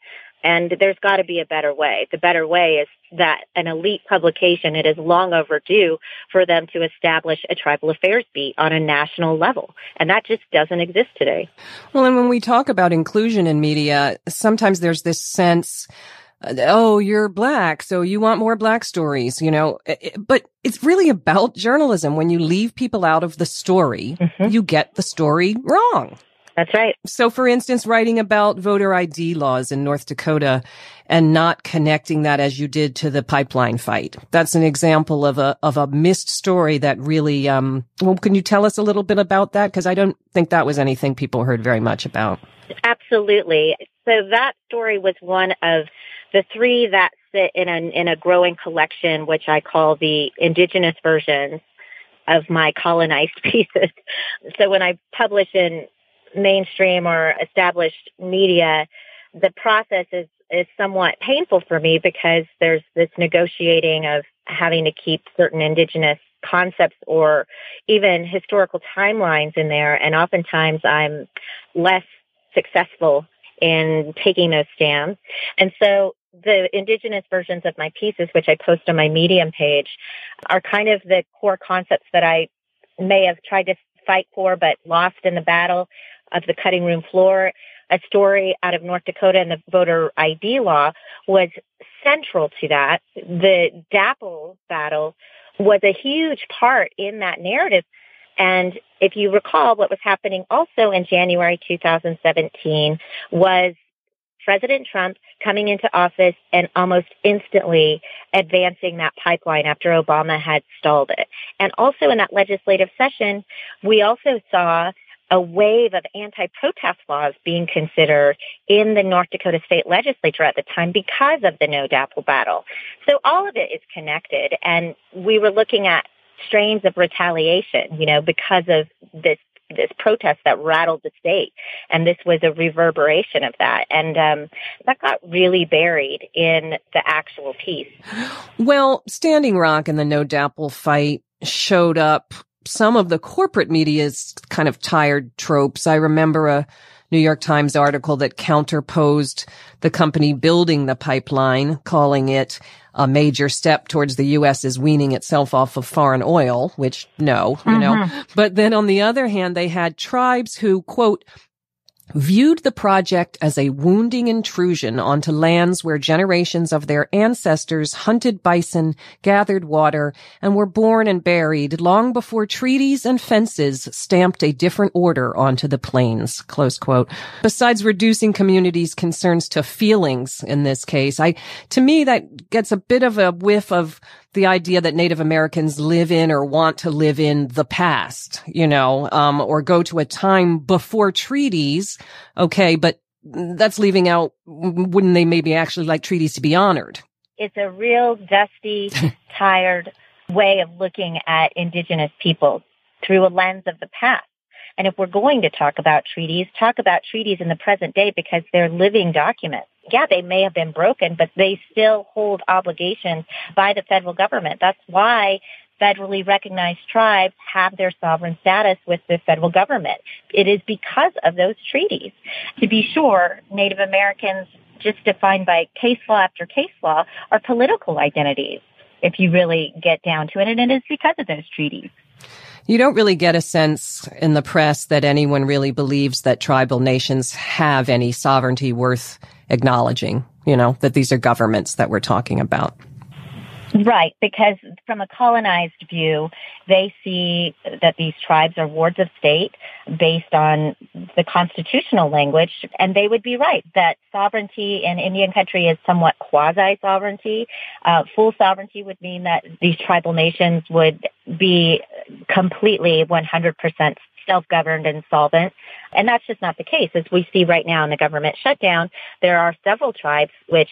And there's got to be a better way. The better way is that an elite publication, it is long overdue for them to establish a tribal affairs beat on a national level. And that just doesn't exist today. Well, and when we talk about inclusion in media, sometimes there's this sense, oh, you're Black, so you want more Black stories, but it's really about journalism. When you leave people out of the story, you get the story wrong. That's right. So, for instance, writing about voter ID laws in North Dakota and not connecting that as you did to the pipeline fight. That's an example of a missed story that really, can you tell us a little bit about that? Because I don't think that was anything people heard very much about. Absolutely. So that story was one of the three that sit in a growing collection, which I call the indigenous versions of my colonized pieces. So when I publish in mainstream or established media, the process is somewhat painful for me because there's this negotiating of having to keep certain indigenous concepts or even historical timelines in there. And oftentimes I'm less successful in taking those stands. And so the indigenous versions of my pieces, which I post on my Medium page, are kind of the core concepts that I may have tried to fight for but lost in the battle of the cutting room floor. A story out of North Dakota and the voter ID law was central to that. The DAPL battle was a huge part in that narrative. And if you recall, what was happening also in January 2017 was President Trump coming into office and almost instantly advancing that pipeline after Obama had stalled it. And also in that legislative session, we also saw a wave of anti-protest laws being considered in the North Dakota state legislature at the time because of the no DAPL battle. So all of it is connected. And we were looking at strains of retaliation, because of this protest that rattled the state. And this was a reverberation of that. And that got really buried in the actual piece. Well, Standing Rock and the no DAPL fight showed up some of the corporate media's kind of tired tropes. I remember a New York Times article that counterposed the company building the pipeline, calling it a major step towards the U.S.'s weaning itself off of foreign oil, which But then on the other hand, they had tribes who, quote, viewed the project as a wounding intrusion onto lands where generations of their ancestors hunted bison, gathered water, and were born and buried long before treaties and fences stamped a different order onto the plains, close quote. Besides reducing communities' concerns to feelings in this case, to me that gets a bit of a whiff of the idea that Native Americans live in or want to live in the past, or go to a time before treaties. Okay, but that's leaving out, wouldn't they maybe actually like treaties to be honored? It's a real dusty, tired way of looking at indigenous peoples through a lens of the past. And if we're going to talk about treaties in the present day because they're living documents. Yeah, they may have been broken, but they still hold obligations by the federal government. That's why federally recognized tribes have their sovereign status with the federal government. It is because of those treaties. To be sure, Native Americans, just defined by case law after case law, are political identities, if you really get down to it, and it is because of those treaties. You don't really get a sense in the press that anyone really believes that tribal nations have any sovereignty worth acknowledging, that these are governments that we're talking about. Right, because from a colonized view, they see that these tribes are wards of state based on the constitutional language, and they would be right that sovereignty in Indian country is somewhat quasi-sovereignty. Full sovereignty would mean that these tribal nations would be completely 100% self-governed and solvent. And that's just not the case. As we see right now in the government shutdown, there are several tribes which,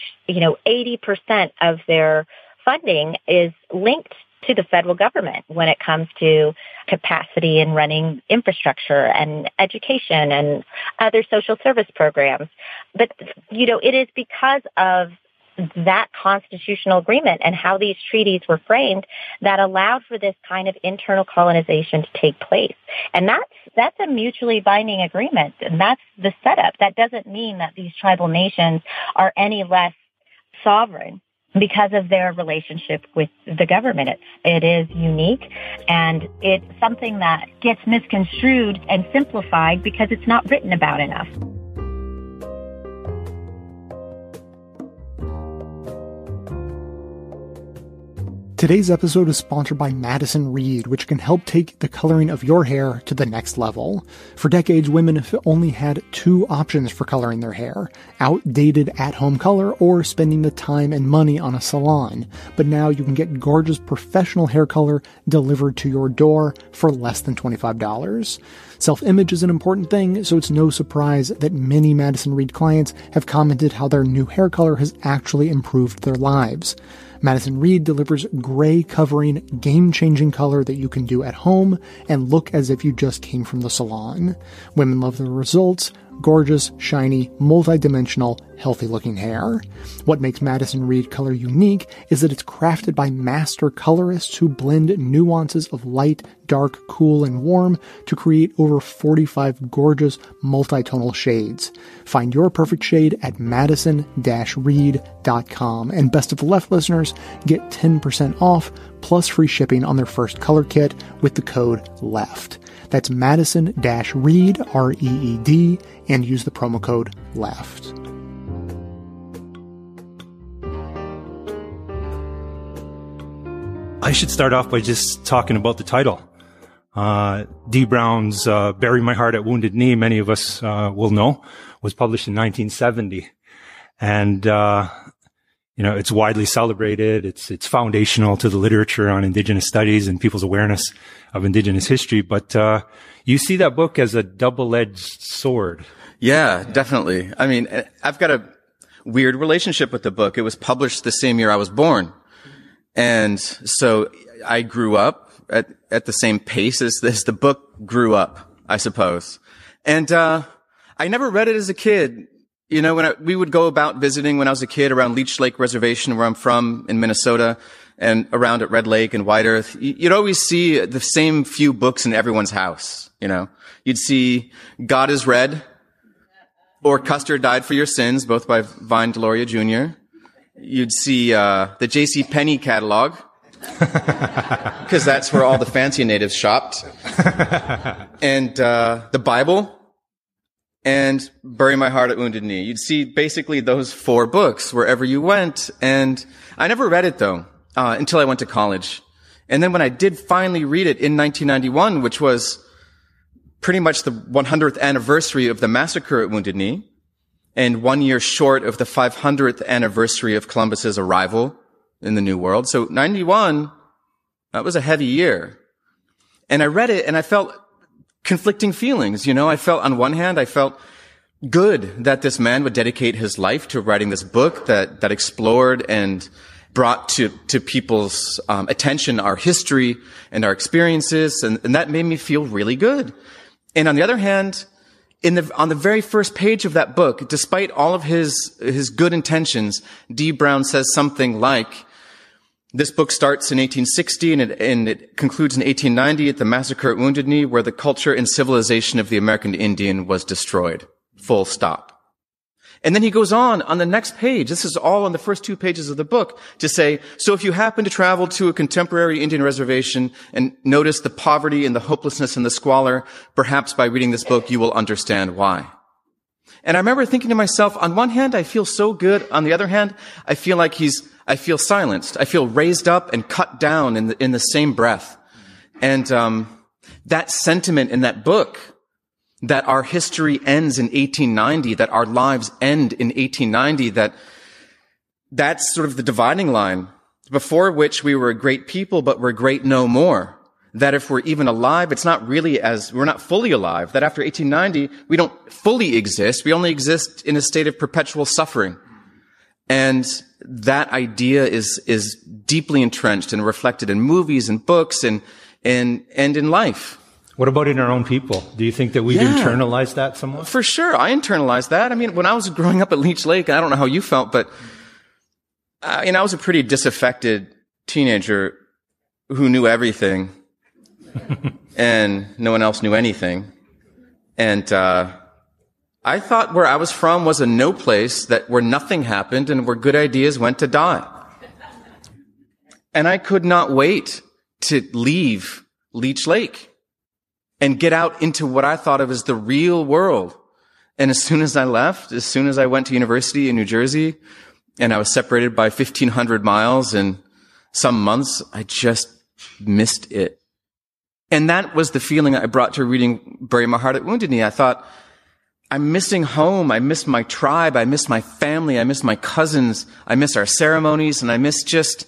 80% of their funding is linked to the federal government when it comes to capacity in running infrastructure and education and other social service programs. But, it is because of that constitutional agreement and how these treaties were framed that allowed for this kind of internal colonization to take place. And that's a mutually binding agreement, and that's the setup. That doesn't mean that these tribal nations are any less sovereign because of their relationship with the government. It is unique, and it's something that gets misconstrued and simplified because it's not written about enough. Today's episode is sponsored by Madison Reed, which can help take the coloring of your hair to the next level. For decades, women have only had two options for coloring their hair: outdated at-home color or spending the time and money on a salon. But now you can get gorgeous professional hair color delivered to your door for less than $25. Self-image is an important thing, so it's no surprise that many Madison Reed clients have commented how their new hair color has actually improved their lives. Madison Reed delivers gray-covering, game-changing color that you can do at home and look as if you just came from the salon. Women love the results: gorgeous, shiny, multi-dimensional, healthy-looking hair. What makes Madison Reed color unique is that it's crafted by master colorists who blend nuances of light, dark, cool, and warm to create over 45 gorgeous multi-tonal shades. Find your perfect shade at madison-reed.com. And Best of the Left listeners get 10% off plus free shipping on their first color kit with the code LEFT. That's Madison-Reed, R-E-E-D, and use the promo code LEFT. I should start off by just talking about the title. Dee Brown's Bury My Heart at Wounded Knee, many of us will know, was published in 1970. And, it's widely celebrated. It's foundational to the literature on Indigenous studies and people's awareness of Indigenous history. But you see that book as a double-edged sword. Yeah, definitely. I mean, I've got a weird relationship with the book. It was published the same year I was born. And so I grew up at the same pace as the book grew up, I suppose. And I never read it as a kid. You know, we would go about visiting when I was a kid around Leech Lake Reservation, where I'm from in Minnesota, and around at Red Lake and White Earth, you'd always see the same few books in everyone's house, you know. You'd see God is Red, or Custer Died for Your Sins, both by Vine Deloria Jr. You'd see the J.C. Penney catalog, because that's where all the fancy natives shopped, and the Bible, and Bury My Heart at Wounded Knee. You'd see basically those four books wherever you went, and I never read it, though, until I went to college. And then when I did finally read it in 1991, which was pretty much the 100th anniversary of the massacre at Wounded Knee, and 1 year short of the 500th anniversary of Columbus's arrival in the New World. So 91, that was a heavy year. And I read it and I felt conflicting feelings. You know, I felt, on one hand, I felt good that this man would dedicate his life to writing this book that explored and brought to people's attention our history and our experiences, and that made me feel really good. And on the other hand, on the very first page of that book, despite all of his good intentions, Dee Brown says something like, this book starts in 1860 and it concludes in 1890 at the massacre at Wounded Knee, where the culture and civilization of the American Indian was destroyed. Full stop. And then he goes on the next page, this is all on the first two pages of the book, to say, so if you happen to travel to a contemporary Indian reservation and notice the poverty and the hopelessness and the squalor, perhaps by reading this book you will understand why. And I remember thinking to myself, on one hand, I feel so good. On the other hand, I feel silenced. I feel raised up and cut down in the same breath. And that sentiment in that book, that our history ends in 1890, that our lives end in 1890, that's sort of the dividing line, before which we were a great people, but we're great no more. That if we're even alive, we're not fully alive. That after 1890, we don't fully exist. We only exist in a state of perpetual suffering. And that idea is deeply entrenched and reflected in movies and books and in life. What about in our own people? Do you think that we've internalized that somewhat? For sure. I internalized that. I mean, when I was growing up at Leech Lake, I don't know how you felt, but I was a pretty disaffected teenager who knew everything and no one else knew anything. And, I thought where I was from was a no place where nothing happened and where good ideas went to die. And I could not wait to leave Leech Lake and get out into what I thought of as the real world. And as soon as I left, as soon as I went to university in New Jersey and I was separated by 1,500 miles in some months, I just missed it. And that was the feeling I brought to reading Bury My Heart at Wounded Knee. I thought, I'm missing home. I miss my tribe. I miss my family. I miss my cousins. I miss our ceremonies. And I miss just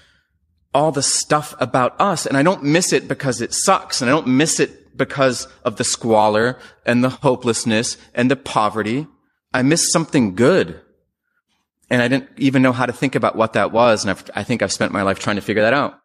all the stuff about us. And I don't miss it because it sucks. And I don't miss it because of the squalor and the hopelessness and the poverty. I miss something good. And I didn't even know how to think about what that was. And I think I've spent my life trying to figure that out.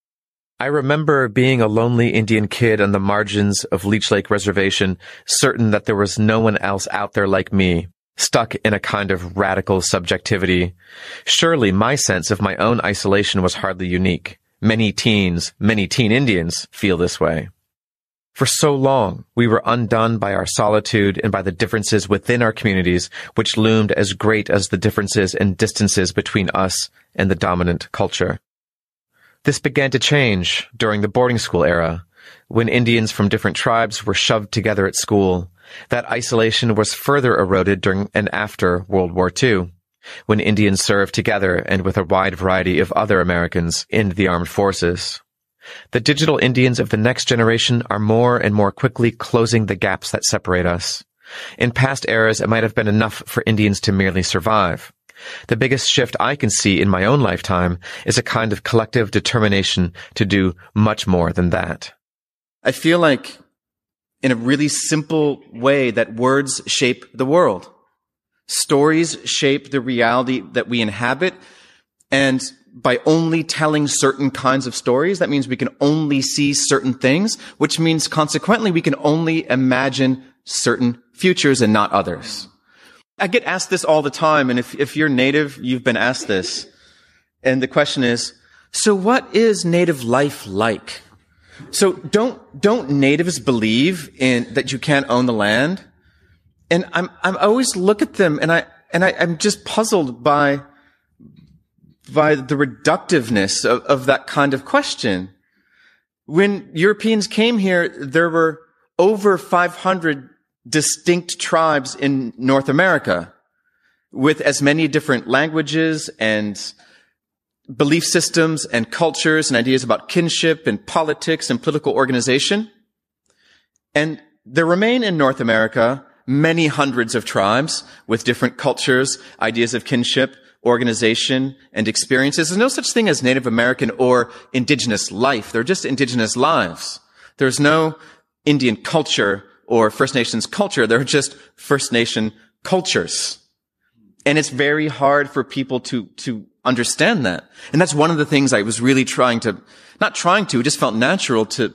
I remember being a lonely Indian kid on the margins of Leech Lake Reservation, certain that there was no one else out there like me, stuck in a kind of radical subjectivity. Surely my sense of my own isolation was hardly unique. Many teen Indians feel this way. For so long, we were undone by our solitude and by the differences within our communities, which loomed as great as the differences and distances between us and the dominant culture. This began to change during the boarding school era, when Indians from different tribes were shoved together at school. That isolation was further eroded during and after World War II, when Indians served together and with a wide variety of other Americans in the armed forces. The digital Indians of the next generation are more and more quickly closing the gaps that separate us. In past eras, it might have been enough for Indians to merely survive. The biggest shift I can see in my own lifetime is a kind of collective determination to do much more than that. I feel like, in a really simple way, that words shape the world. Stories shape the reality that we inhabit, and by only telling certain kinds of stories, that means we can only see certain things, which means consequently we can only imagine certain futures and not others. I get asked this all the time, and if you're Native, you've been asked this. And the question is, so what is Native life like? So don't Natives believe that you can't own the land? And I'm always look at them and I'm just puzzled by the reductiveness of that kind of question. When Europeans came here, there were over 500 distinct tribes in North America with as many different languages and belief systems and cultures and ideas about kinship and politics and political organization. And there remain in North America many hundreds of tribes with different cultures, ideas of kinship, organization, and experiences. There's no such thing as Native American or indigenous life. They're just indigenous lives. There's no Indian culture or First Nations culture. They're just First Nation cultures. And it's very hard for people to understand that. And that's one of the things I was really it just felt natural to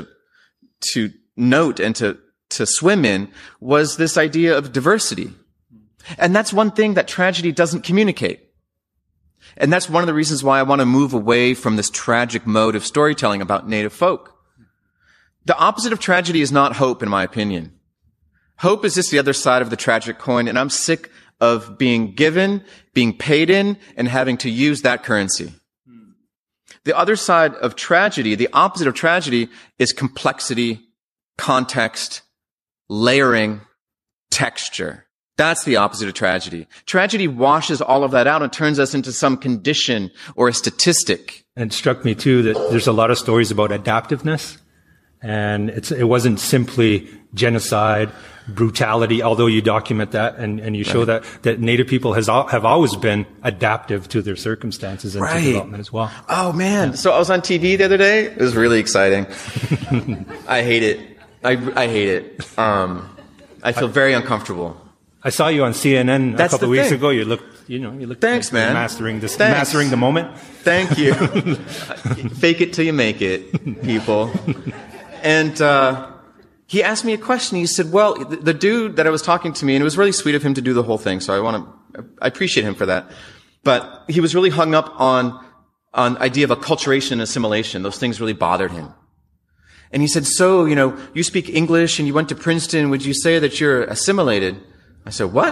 note and to swim in, was this idea of diversity. And that's one thing that tragedy doesn't communicate. And that's one of the reasons why I want to move away from this tragic mode of storytelling about Native folk. The opposite of tragedy is not hope, in my opinion. Hope is just the other side of the tragic coin, and I'm sick of being given, being paid in, and having to use that currency. The other side of tragedy, the opposite of tragedy, is complexity, context, layering, texture. That's the opposite of tragedy. Tragedy washes all of that out and turns us into some condition or a statistic. And it struck me too that there's a lot of stories about adaptiveness. And it wasn't simply genocide, brutality, although you document that and you show that Native people have always been adaptive to their circumstances and to development as well. Oh man. Yeah. So I was on TV the other day. It was really exciting. I hate it. I hate it. I feel very uncomfortable. I saw you on CNN a couple of weeks ago. You looked Thanks, man. Mastering the moment. Thank you. Fake it till you make it, people. And he asked me a question. He said, well, the dude that I was talking to me, and it was really sweet of him to do the whole thing, so I appreciate him for that. But he was really hung up on idea of acculturation and assimilation. Those things really bothered him. And he said, so, you speak English and you went to Princeton. Would you say that you're assimilated? I said, what?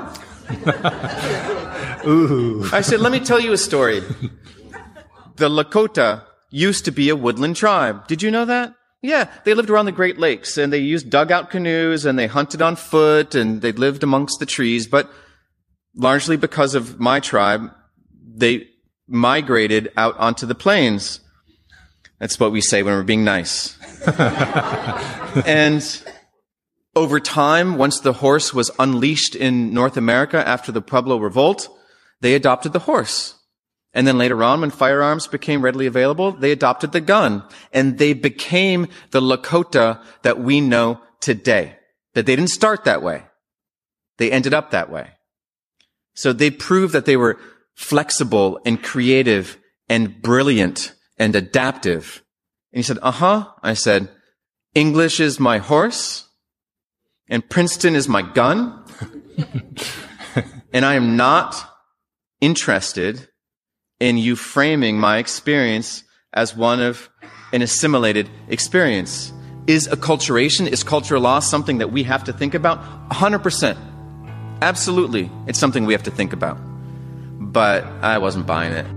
Ooh. I said, let me tell you a story. The Lakota used to be a woodland tribe. Did you know that? Yeah, they lived around the Great Lakes and they used dugout canoes and they hunted on foot and they lived amongst the trees. But largely because of my tribe, they migrated out onto the plains. That's what we say when we're being nice. And over time, once the horse was unleashed in North America after the Pueblo Revolt, they adopted the horse. And then later on, when firearms became readily available, they adopted the gun. And they became the Lakota that we know today. That they didn't start that way. They ended up that way. So they proved that they were flexible and creative and brilliant and adaptive. And he said, I said, English is my horse and Princeton is my gun. And I am not interested in you framing my experience as one of an assimilated experience. Is acculturation, is cultural loss something that we have to think about? 100%. Absolutely. It's something we have to think about. But I wasn't buying it.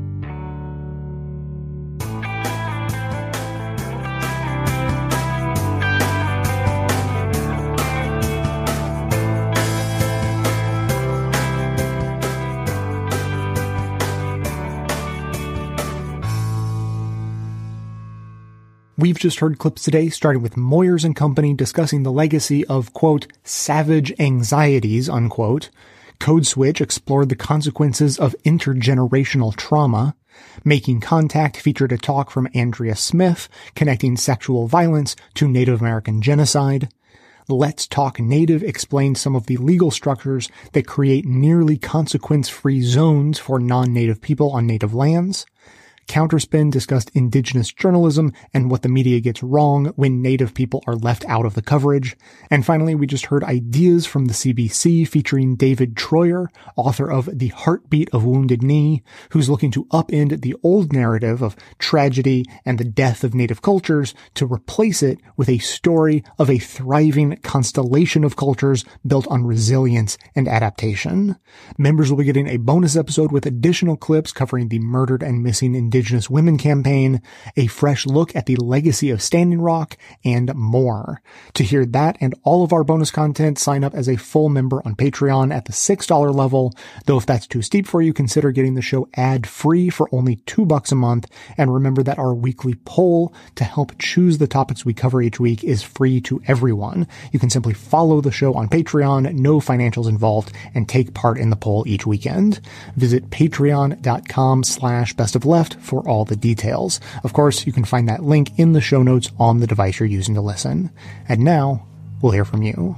We've just heard clips today, starting with Moyers and Company discussing the legacy of, quote, savage anxieties, unquote. Code Switch explored the consequences of intergenerational trauma. Making Contact featured a talk from Andrea Smith connecting sexual violence to Native American genocide. Let's Talk Native explained some of the legal structures that create nearly consequence-free zones for non-native people on native lands. Counterspin discussed indigenous journalism and what the media gets wrong when native people are left out of the coverage. And finally, we just heard Ideas from the CBC featuring David Troyer, author of The Heartbeat of Wounded Knee, who's looking to upend the old narrative of tragedy and the death of native cultures to replace it with a story of a thriving constellation of cultures built on resilience and adaptation. Members will be getting a bonus episode with additional clips covering the Murdered and Missing Indigenous Women campaign, a fresh look at the legacy of Standing Rock, and more. To hear that and all of our bonus content, sign up as a full member on Patreon at the $6 level. Though if that's too steep for you, consider getting the show ad-free for only $2 a month. And remember that our weekly poll to help choose the topics we cover each week is free to everyone. You can simply follow the show on Patreon, no financials involved, and take part in the poll each weekend. Visit patreon.com/bestofleft for all the details. Of course, you can find that link in the show notes on the device you're using to listen. And now, we'll hear from you.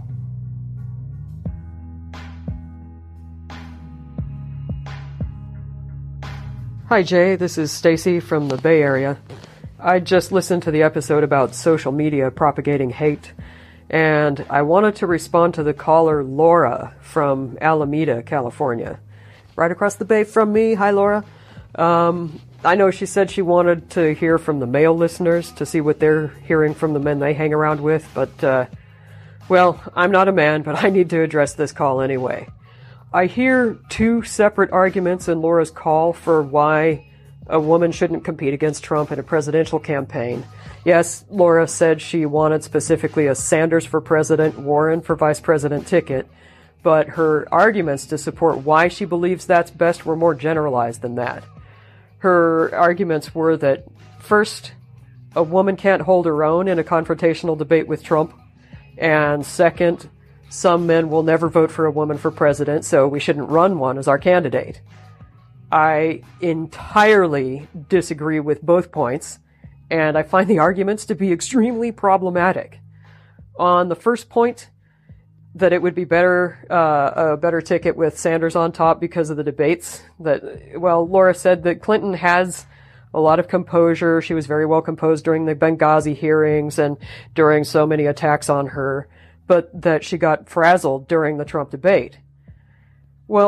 Hi Jay, this is Stacy from the Bay Area. I just listened to the episode about social media propagating hate, and I wanted to respond to the caller Laura from Alameda, California. Right across the bay from me. Hi Laura. I know she said she wanted to hear from the male listeners to see what they're hearing from the men they hang around with, but, well, I'm not a man, but I need to address this call anyway. I hear two separate arguments in Laura's call for why a woman shouldn't compete against Trump in a presidential campaign. Yes, Laura said she wanted specifically a Sanders for president, Warren for vice president ticket, but her arguments to support why she believes that's best were more generalized than that. Her arguments were that, first, a woman can't hold her own in a confrontational debate with Trump, and second, some men will never vote for a woman for president, so we shouldn't run one as our candidate. I entirely disagree with both points, and I find the arguments to be extremely problematic. On the first point, that it would be better, a better ticket with Sanders on top because of the debates. Laura said that Clinton has a lot of composure. She was very well composed during the Benghazi hearings and during so many attacks on her, but that she got frazzled during the Trump debate. Well,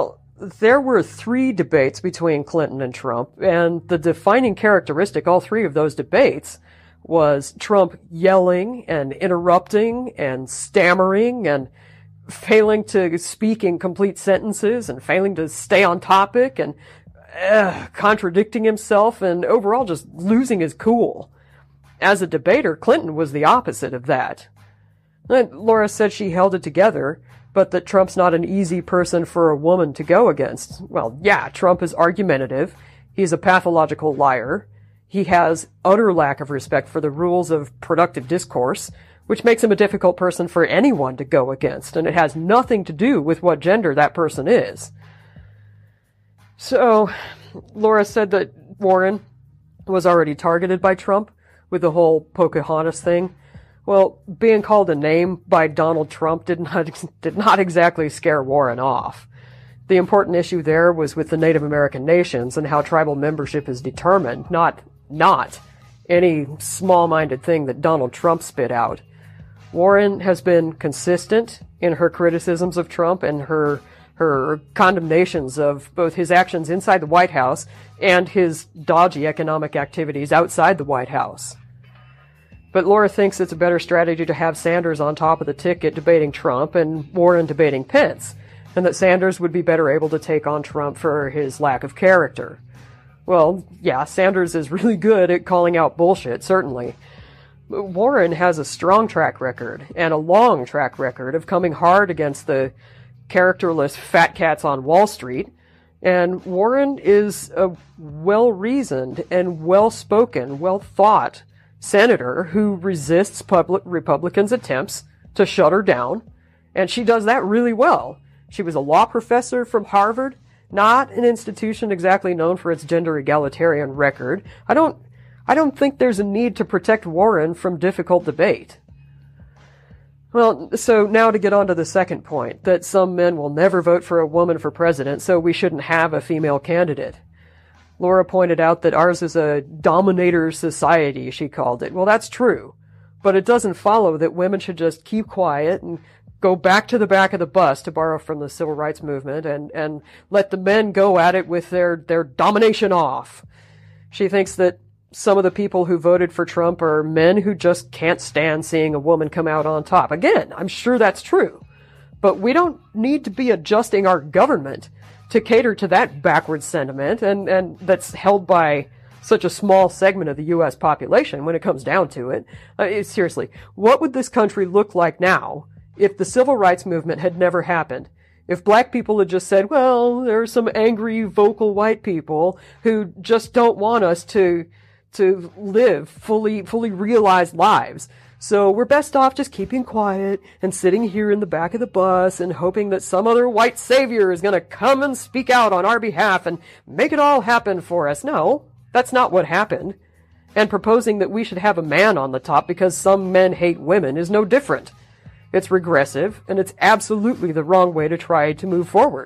there were 3 debates between Clinton and Trump, and the defining characteristic all 3 of those debates was Trump yelling and interrupting and stammering and failing to speak in complete sentences and failing to stay on topic and contradicting himself and overall just losing his cool. As a debater, Clinton was the opposite of that. Laura said she held it together, but that Trump's not an easy person for a woman to go against. Well, yeah, Trump is argumentative. He's a pathological liar. He has utter lack of respect for the rules of productive discourse, which makes him a difficult person for anyone to go against, and it has nothing to do with what gender that person is. So, Laura said that Warren was already targeted by Trump with the whole Pocahontas thing. Well, being called a name by Donald Trump did not exactly scare Warren off. The important issue there was with the Native American nations and how tribal membership is determined, not any small-minded thing that Donald Trump spit out. Warren has been consistent in her criticisms of Trump and her condemnations of both his actions inside the White House and his dodgy economic activities outside the White House. But Laura thinks it's a better strategy to have Sanders on top of the ticket debating Trump and Warren debating Pence, and that Sanders would be better able to take on Trump for his lack of character. Well, yeah, Sanders is really good at calling out bullshit, certainly. But Warren has a strong track record, and a long track record, of coming hard against the characterless fat cats on Wall Street, and Warren is a well-reasoned and well-spoken, well-thought senator who resists Republicans' attempts to shut her down, and she does that really well. She was a law professor from Harvard, not an institution exactly known for its gender egalitarian record. I don't think there's a need to protect Warren from difficult debate. Well, so now to get on to the second point, that some men will never vote for a woman for president, so we shouldn't have a female candidate. Laura pointed out that ours is a dominator society, she called it. Well, that's true, but it doesn't follow that women should just keep quiet and go back to the back of the bus, to borrow from the civil rights movement, and let the men go at it with their domination off. She thinks that some of the people who voted for Trump are men who just can't stand seeing a woman come out on top. Again, I'm sure that's true, but we don't need to be adjusting our government to cater to that backward sentiment, and that's held by such a small segment of the U.S. population when it comes down to it. Seriously, what would this country look like now if the civil rights movement had never happened? If black people had just said, well, there are some angry, vocal white people who just don't want us to live fully realized lives. So we're best off just keeping quiet and sitting here in the back of the bus and hoping that some other white savior is going to come and speak out on our behalf and make it all happen for us. No, that's not what happened. And proposing that we should have a man on the top because some men hate women is no different. It's regressive, and it's absolutely the wrong way to try to move forward.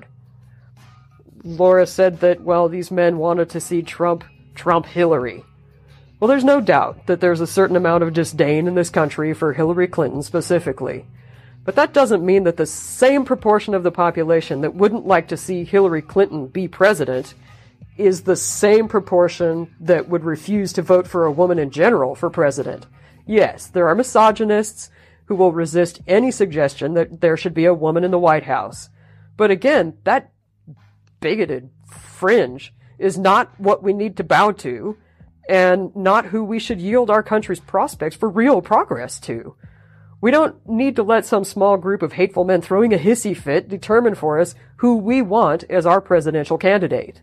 Laura said that, well, these men wanted to see Trump Hillary. Well, there's no doubt that there's a certain amount of disdain in this country for Hillary Clinton specifically. But that doesn't mean that the same proportion of the population that wouldn't like to see Hillary Clinton be president is the same proportion that would refuse to vote for a woman in general for president. Yes, there are misogynists who will resist any suggestion that there should be a woman in the White House. But again, that bigoted fringe is not what we need to bow to, and not who we should yield our country's prospects for real progress to. We don't need to let some small group of hateful men throwing a hissy fit determine for us who we want as our presidential candidate.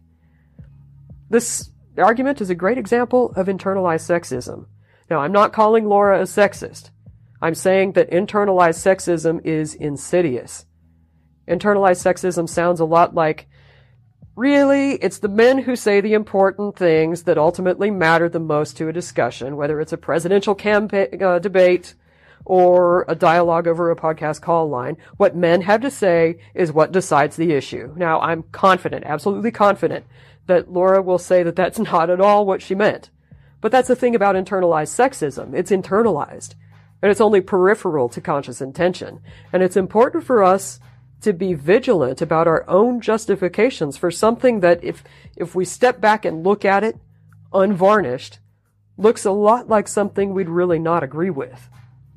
This argument is a great example of internalized sexism. Now, I'm not calling Laura a sexist. I'm saying that internalized sexism is insidious. Internalized sexism sounds a lot like, really, it's the men who say the important things that ultimately matter the most to a discussion, whether it's a presidential debate or a dialogue over a podcast call line. What men have to say is what decides the issue. Now, I'm confident, absolutely confident, that Laura will say that that's not at all what she meant. But that's the thing about internalized sexism. It's internalized. And it's only peripheral to conscious intention. And it's important for us to be vigilant about our own justifications for something that if we step back and look at it unvarnished, looks a lot like something we'd really not agree with.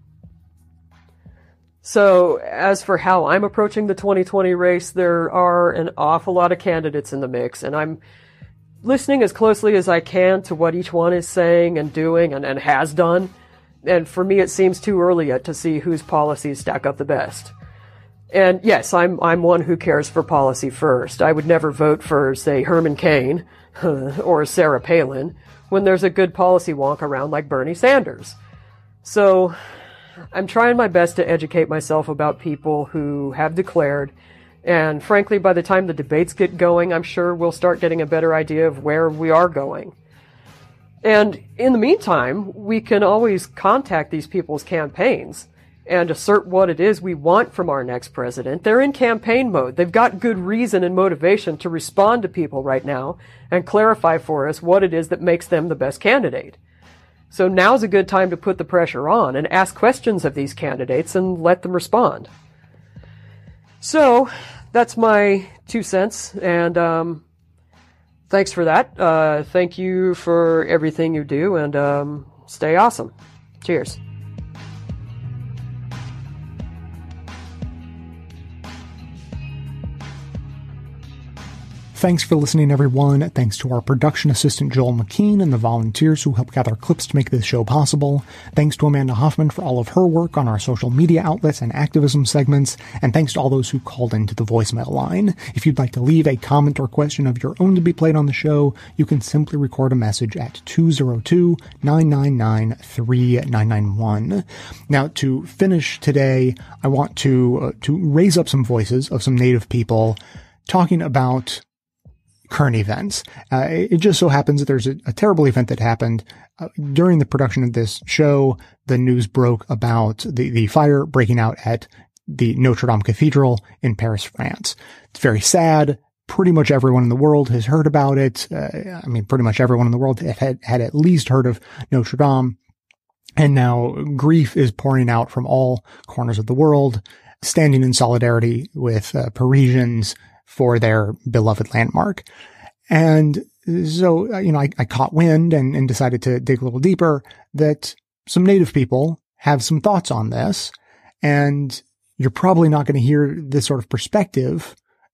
So, as for how I'm approaching the 2020 race, there are an awful lot of candidates in the mix, and I'm listening as closely as I can to what each one is saying and doing and has done. And for me, it seems too early yet to see whose policies stack up the best. And yes, I'm one who cares for policy first. I would never vote for, say, Herman Cain or Sarah Palin when there's a good policy wonk around like Bernie Sanders. So I'm trying my best to educate myself about people who have declared, and frankly, by the time the debates get going, I'm sure we'll start getting a better idea of where we are going. And in the meantime, we can always contact these people's campaigns and assert what it is we want from our next president. They're in campaign mode. They've got good reason and motivation to respond to people right now and clarify for us what it is that makes them the best candidate. So now's a good time to put the pressure on and ask questions of these candidates and let them respond. So that's my 2 cents, and thanks for that. Thank you for everything you do, and stay awesome. Cheers. Thanks for listening, everyone. Thanks to our production assistant, Joel McKean, and the volunteers who help gather clips to make this show possible. Thanks to Amanda Hoffman for all of her work on our social media outlets and activism segments. And thanks to all those who called into the voicemail line. If you'd like to leave a comment or question of your own to be played on the show, you can simply record a message at 202-999-3991. Now, to finish today, I want to raise up some voices of some Native people talking about current events. It just so happens that there's a terrible event that happened during the production of this show. The news broke about the fire breaking out at the Notre Dame Cathedral in Paris, France. It's very sad. Pretty much everyone in the world has heard about it. Pretty much everyone in the world had at least heard of Notre Dame. And now grief is pouring out from all corners of the world, standing in solidarity with Parisians for their beloved landmark. And so, I caught wind and decided to dig a little deeper that some Native people have some thoughts on this. And you're probably not going to hear this sort of perspective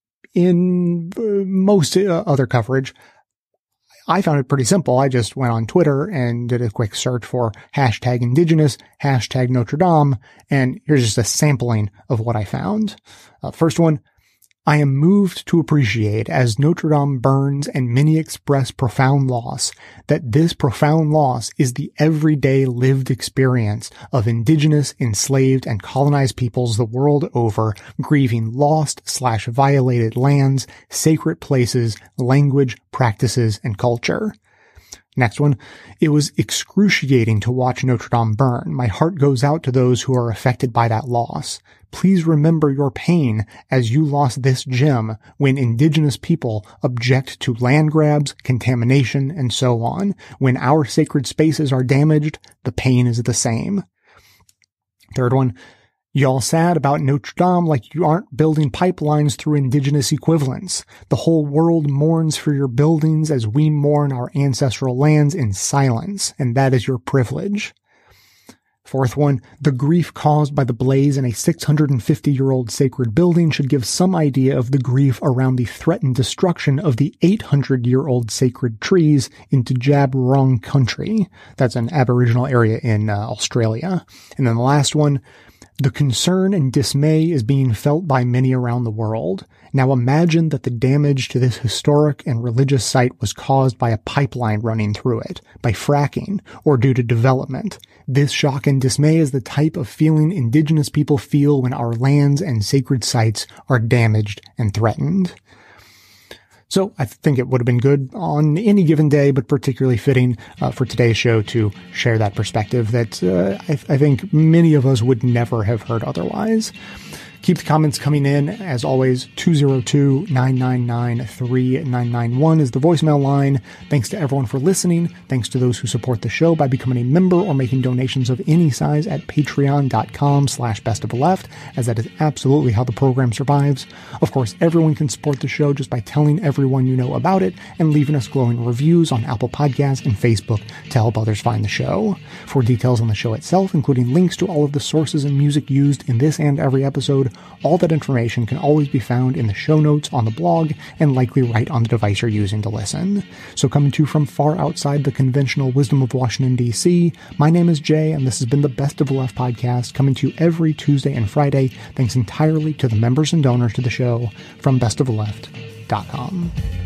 in most other coverage. I found it pretty simple. I just went on Twitter and did a quick search for hashtag Indigenous, hashtag Notre Dame, and here's just a sampling of what I found. First one, I am moved to appreciate, as Notre Dame burns and many express profound loss, that this profound loss is the everyday lived experience of Indigenous, enslaved, and colonized peoples the world over, grieving lost/violated lands, sacred places, language, practices, and culture. Next one. It was excruciating to watch Notre Dame burn. My heart goes out to those who are affected by that loss. Please remember your pain as you lost this gem when Indigenous people object to land grabs, contamination, and so on. When our sacred spaces are damaged, the pain is the same. Third one. Y'all sad about Notre Dame like you aren't building pipelines through Indigenous equivalents. The whole world mourns for your buildings as we mourn our ancestral lands in silence, and that is your privilege. Fourth one, the grief caused by the blaze in a 650-year-old sacred building should give some idea of the grief around the threatened destruction of the 800-year-old sacred trees in Djab Wurrung country. That's an Aboriginal area in Australia. And then the last one, the concern and dismay is being felt by many around the world. Now imagine that the damage to this historic and religious site was caused by a pipeline running through it, by fracking, or due to development. This shock and dismay is the type of feeling Indigenous people feel when our lands and sacred sites are damaged and threatened. So I think it would have been good on any given day, but particularly fitting for today's show to share that perspective that I think many of us would never have heard otherwise. Keep the comments coming in. As always, 202-999-3991 is the voicemail line. Thanks to everyone for listening. Thanks to those who support the show by becoming a member or making donations of any size at patreon.com/bestofleft, as that is absolutely how the program survives. Of course, everyone can support the show just by telling everyone you know about it and leaving us glowing reviews on Apple Podcasts and Facebook to help others find the show. For details on the show itself, including links to all of the sources and music used in this and every episode, all that information can always be found in the show notes on the blog and likely right on the device you're using to listen. So coming to you from far outside the conventional wisdom of Washington, D.C., my name is Jay, and this has been the Best of the Left podcast, coming to you every Tuesday and Friday, thanks entirely to the members and donors to the show from bestoftheleft.com.